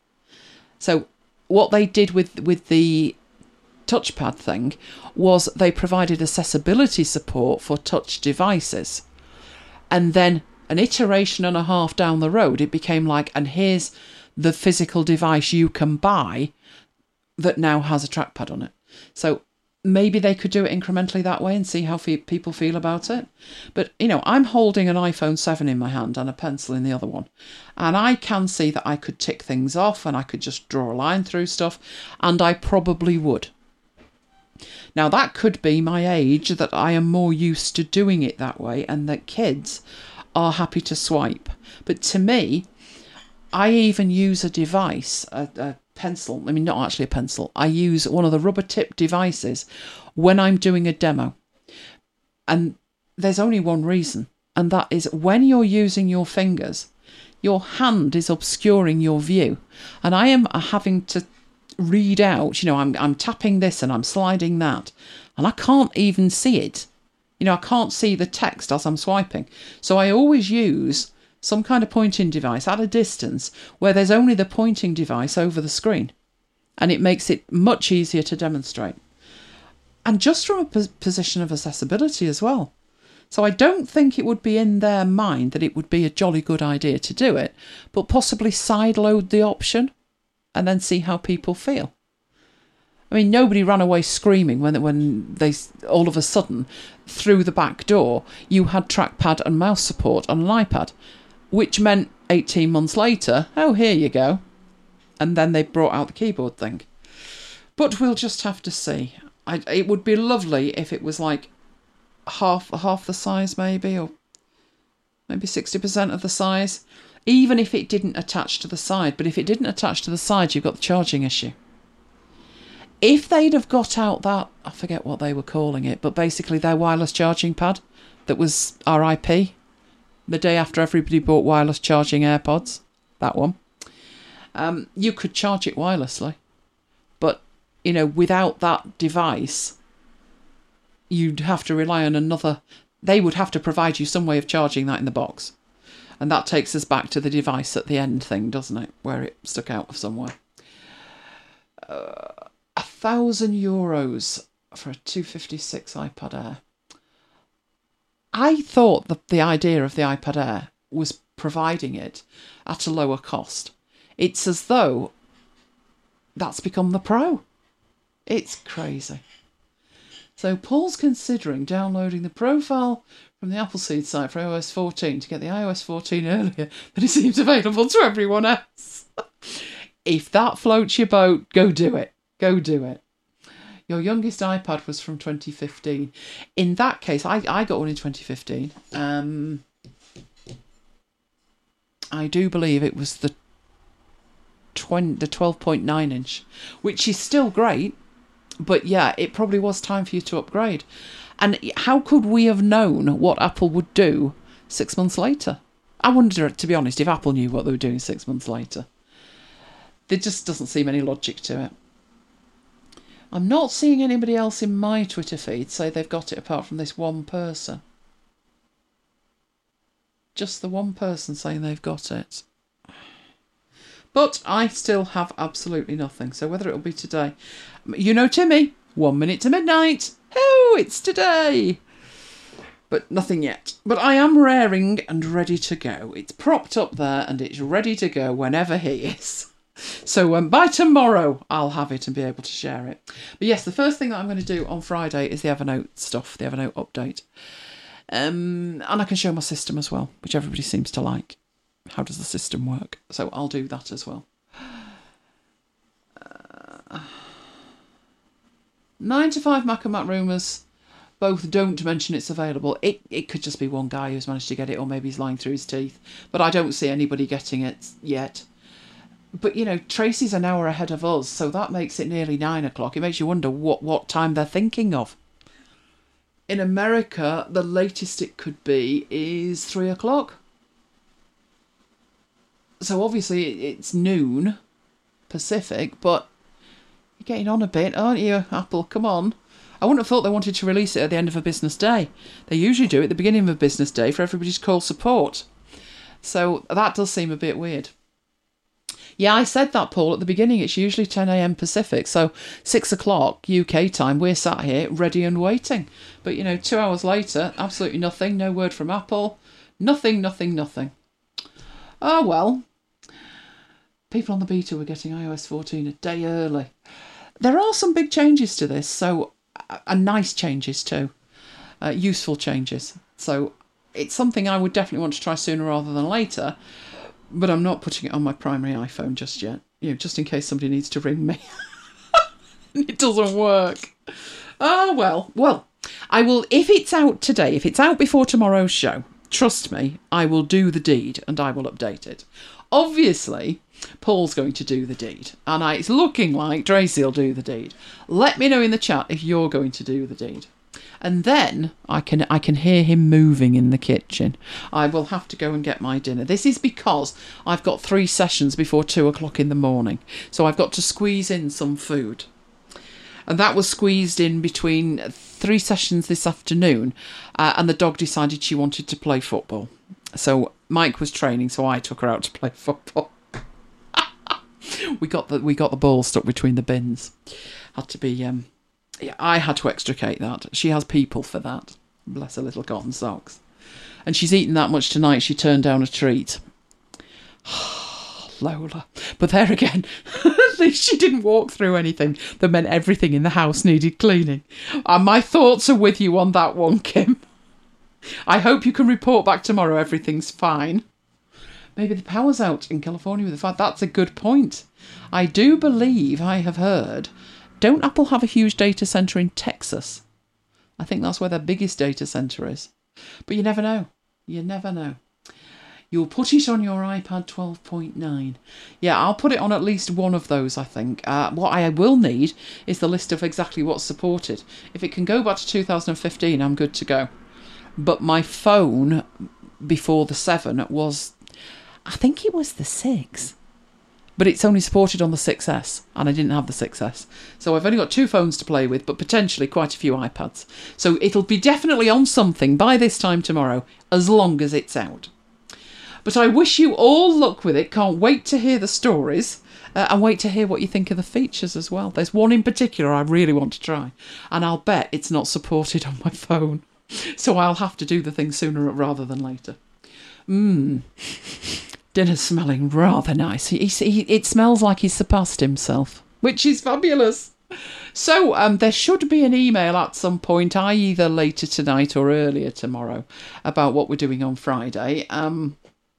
So what they did with, with the touchpad thing was they provided accessibility support for touch devices. And then an iteration and a half down the road, it became like, and here's the physical device you can buy that now has a trackpad on it. So maybe they could do it incrementally that way and see how fe- people feel about it. But, you know, I'm holding an iPhone seven in my hand and a pencil in the other one. And I can see that I could tick things off and I could just draw a line through stuff. And I probably would. Now, that could be my age, that I am more used to doing it that way and that kids are happy to swipe. But to me, I even use a device, a, a pencil, I mean, not actually a pencil, I use one of the rubber tip devices when I'm doing a demo. And there's only one reason, and that is when you're using your fingers, your hand is obscuring your view. And I am having to read out, you know, I'm I'm tapping this and I'm sliding that, and I can't even see it. You know, I can't see the text as I'm swiping. So I always use some kind of pointing device at a distance where there's only the pointing device over the screen. And it makes it much easier to demonstrate. And just from a pos- position of accessibility as well. So I don't think it would be in their mind that it would be a jolly good idea to do it, but possibly sideload the option and then see how people feel. I mean, nobody ran away screaming when when they all of a sudden, through the back door, you had trackpad and mouse support on an iPad, which meant eighteen months later, oh, here you go. And then they brought out the keyboard thing. But we'll just have to see. I, it would be lovely if it was like half half the size maybe, or maybe sixty percent of the size, even if it didn't attach to the side. But if it didn't attach to the side, you've got the charging issue. If they'd have got out that, I forget what they were calling it, but basically their wireless charging pad that was R I P, the day after everybody bought wireless charging AirPods, that one, um, you could charge it wirelessly. But, you know, without that device, you'd have to rely on another, they would have to provide you some way of charging that in the box. And that takes us back to the device at the end thing, doesn't it? Where it stuck out of somewhere. Uh, a thousand euros for a two fifty-six iPad Air. I thought that the idea of the iPad Air was providing it at a lower cost. It's as though that's become the Pro. It's crazy. So Paul's considering downloading the profile from the Appleseed site for i O S fourteen to get the i O S fourteen earlier than it seems available to everyone else. If that floats your boat, go do it. Go do it. Your youngest iPad was from twenty fifteen. In that case, I, I got one in twenty fifteen. Um, I do believe it was the twenty, the twelve point nine inch, which is still great. But yeah, it probably was time for you to upgrade. And how could we have known what Apple would do six months later? I wonder, to be honest, if Apple knew what they were doing six months later. There just doesn't seem any logic to it. I'm not seeing anybody else in my Twitter feed say they've got it apart from this one person. Just the one person saying they've got it. But I still have absolutely nothing. So whether it'll be today. You know, Timmy, one minute to midnight. Oh, it's today. But nothing yet. But I am raring and ready to go. It's propped up there and it's ready to go whenever he is. So um, by tomorrow, I'll have it and be able to share it. But yes, the first thing that I'm going to do on Friday is the Evernote stuff, the Evernote update. Um, and I can show my system as well, which everybody seems to like. How does the system work? So I'll do that as well. Uh, nine to five Mac and Mac Rumours. Both don't mention it's available. It it could just be one guy who's managed to get it, or maybe he's lying through his teeth. But I don't see anybody getting it yet. But, you know, Tracy's an hour ahead of us, so that makes it nearly nine o'clock. It makes you wonder what, what time they're thinking of. In America, the latest it could be is three o'clock. So obviously it's noon Pacific, but you're getting on a bit, aren't you, Apple? Come on. I wouldn't have thought they wanted to release it at the end of a business day. They usually do it at the beginning of a business day for everybody's call support. So that does seem a bit weird. Yeah, I said that, Paul, at the beginning. It's usually ten a.m. Pacific, so six o'clock U K time, we're sat here ready and waiting. But, you know, two hours later, absolutely nothing, no word from Apple. Nothing, nothing, nothing. Oh, well. People on the beta were getting i O S fourteen a day early. There are some big changes to this, so, and nice changes too. Uh, useful changes. So it's something I would definitely want to try sooner rather than later. But I'm not putting it on my primary iPhone just yet. You know, just in case somebody needs to ring me. It doesn't work. Oh, well. Well, I will, if it's out today, if it's out before tomorrow's show, trust me, I will do the deed and I will update it. Obviously, Paul's going to do the deed. And I, it's looking like Tracy will do the deed. Let me know in the chat if you're going to do the deed. And then I can I can hear him moving in the kitchen. I will have to go and get my dinner. This is because I've got three sessions before two o'clock in the morning. So I've got to squeeze in some food. And that was squeezed in between three sessions this afternoon. Uh, and the dog decided she wanted to play football. So Mike was training, so I took her out to play football. we got the we got the ball stuck between the bins. Had to be... Um, Yeah, I had to extricate that. She has people for that. Bless her little cotton socks. And she's eaten that much tonight, she turned down a treat. Lola. But there again, at least she didn't walk through anything that meant everything in the house needed cleaning. And my thoughts are with you on that one, Kim. I hope you can report back tomorrow everything's fine. Maybe the power's out in California with the fire. That's a good point. I do believe I have heard... Don't Apple have a huge data centre in Texas? I think that's where their biggest data centre is. But you never know. You never know. You'll put it on your iPad twelve point nine. Yeah, I'll put it on at least one of those, I think. Uh, what I will need is the list of exactly what's supported. If it can go back to two thousand fifteen, I'm good to go. But my phone before the seven was... I think it was the six. But it's only supported on the six S, and I didn't have the six S. So I've only got two phones to play with, but potentially quite a few iPads. So it'll be definitely on something by this time tomorrow, as long as it's out. But I wish you all luck with it. Can't wait to hear the stories, uh, and wait to hear what you think of the features as well. There's one in particular I really want to try, and I'll bet it's not supported on my phone. So I'll have to do the thing sooner rather than later. Mmm. Dinner's smelling rather nice. He, he, it smells like he's surpassed himself, which is fabulous. So um, there should be an email at some point, either later tonight or earlier tomorrow, about what we're doing on Friday. Um,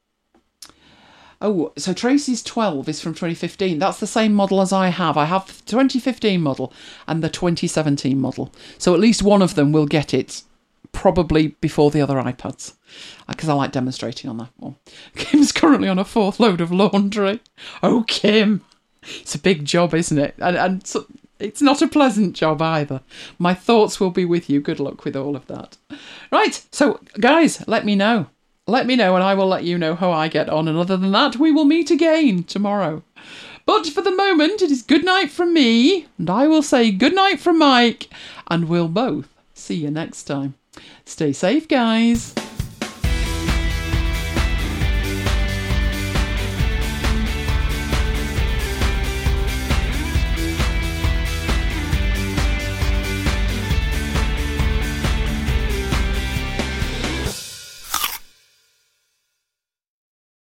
oh, so Tracy's twelve is from twenty fifteen. That's the same model as I have. I have the twenty fifteen model and the twenty seventeen model. So at least one of them will get it probably before the other iPads, because I like demonstrating on that one. Kim's currently on a fourth load of laundry. Oh, Kim. It's a big job, isn't it? And, and so, it's not a pleasant job either. My thoughts will be with you. Good luck with all of that. Right, so guys, let me know. Let me know and I will let you know how I get on. And other than that, we will meet again tomorrow. But for the moment, it is good night from me. And I will say good night from Mike. And we'll both see you next time. Stay safe, guys.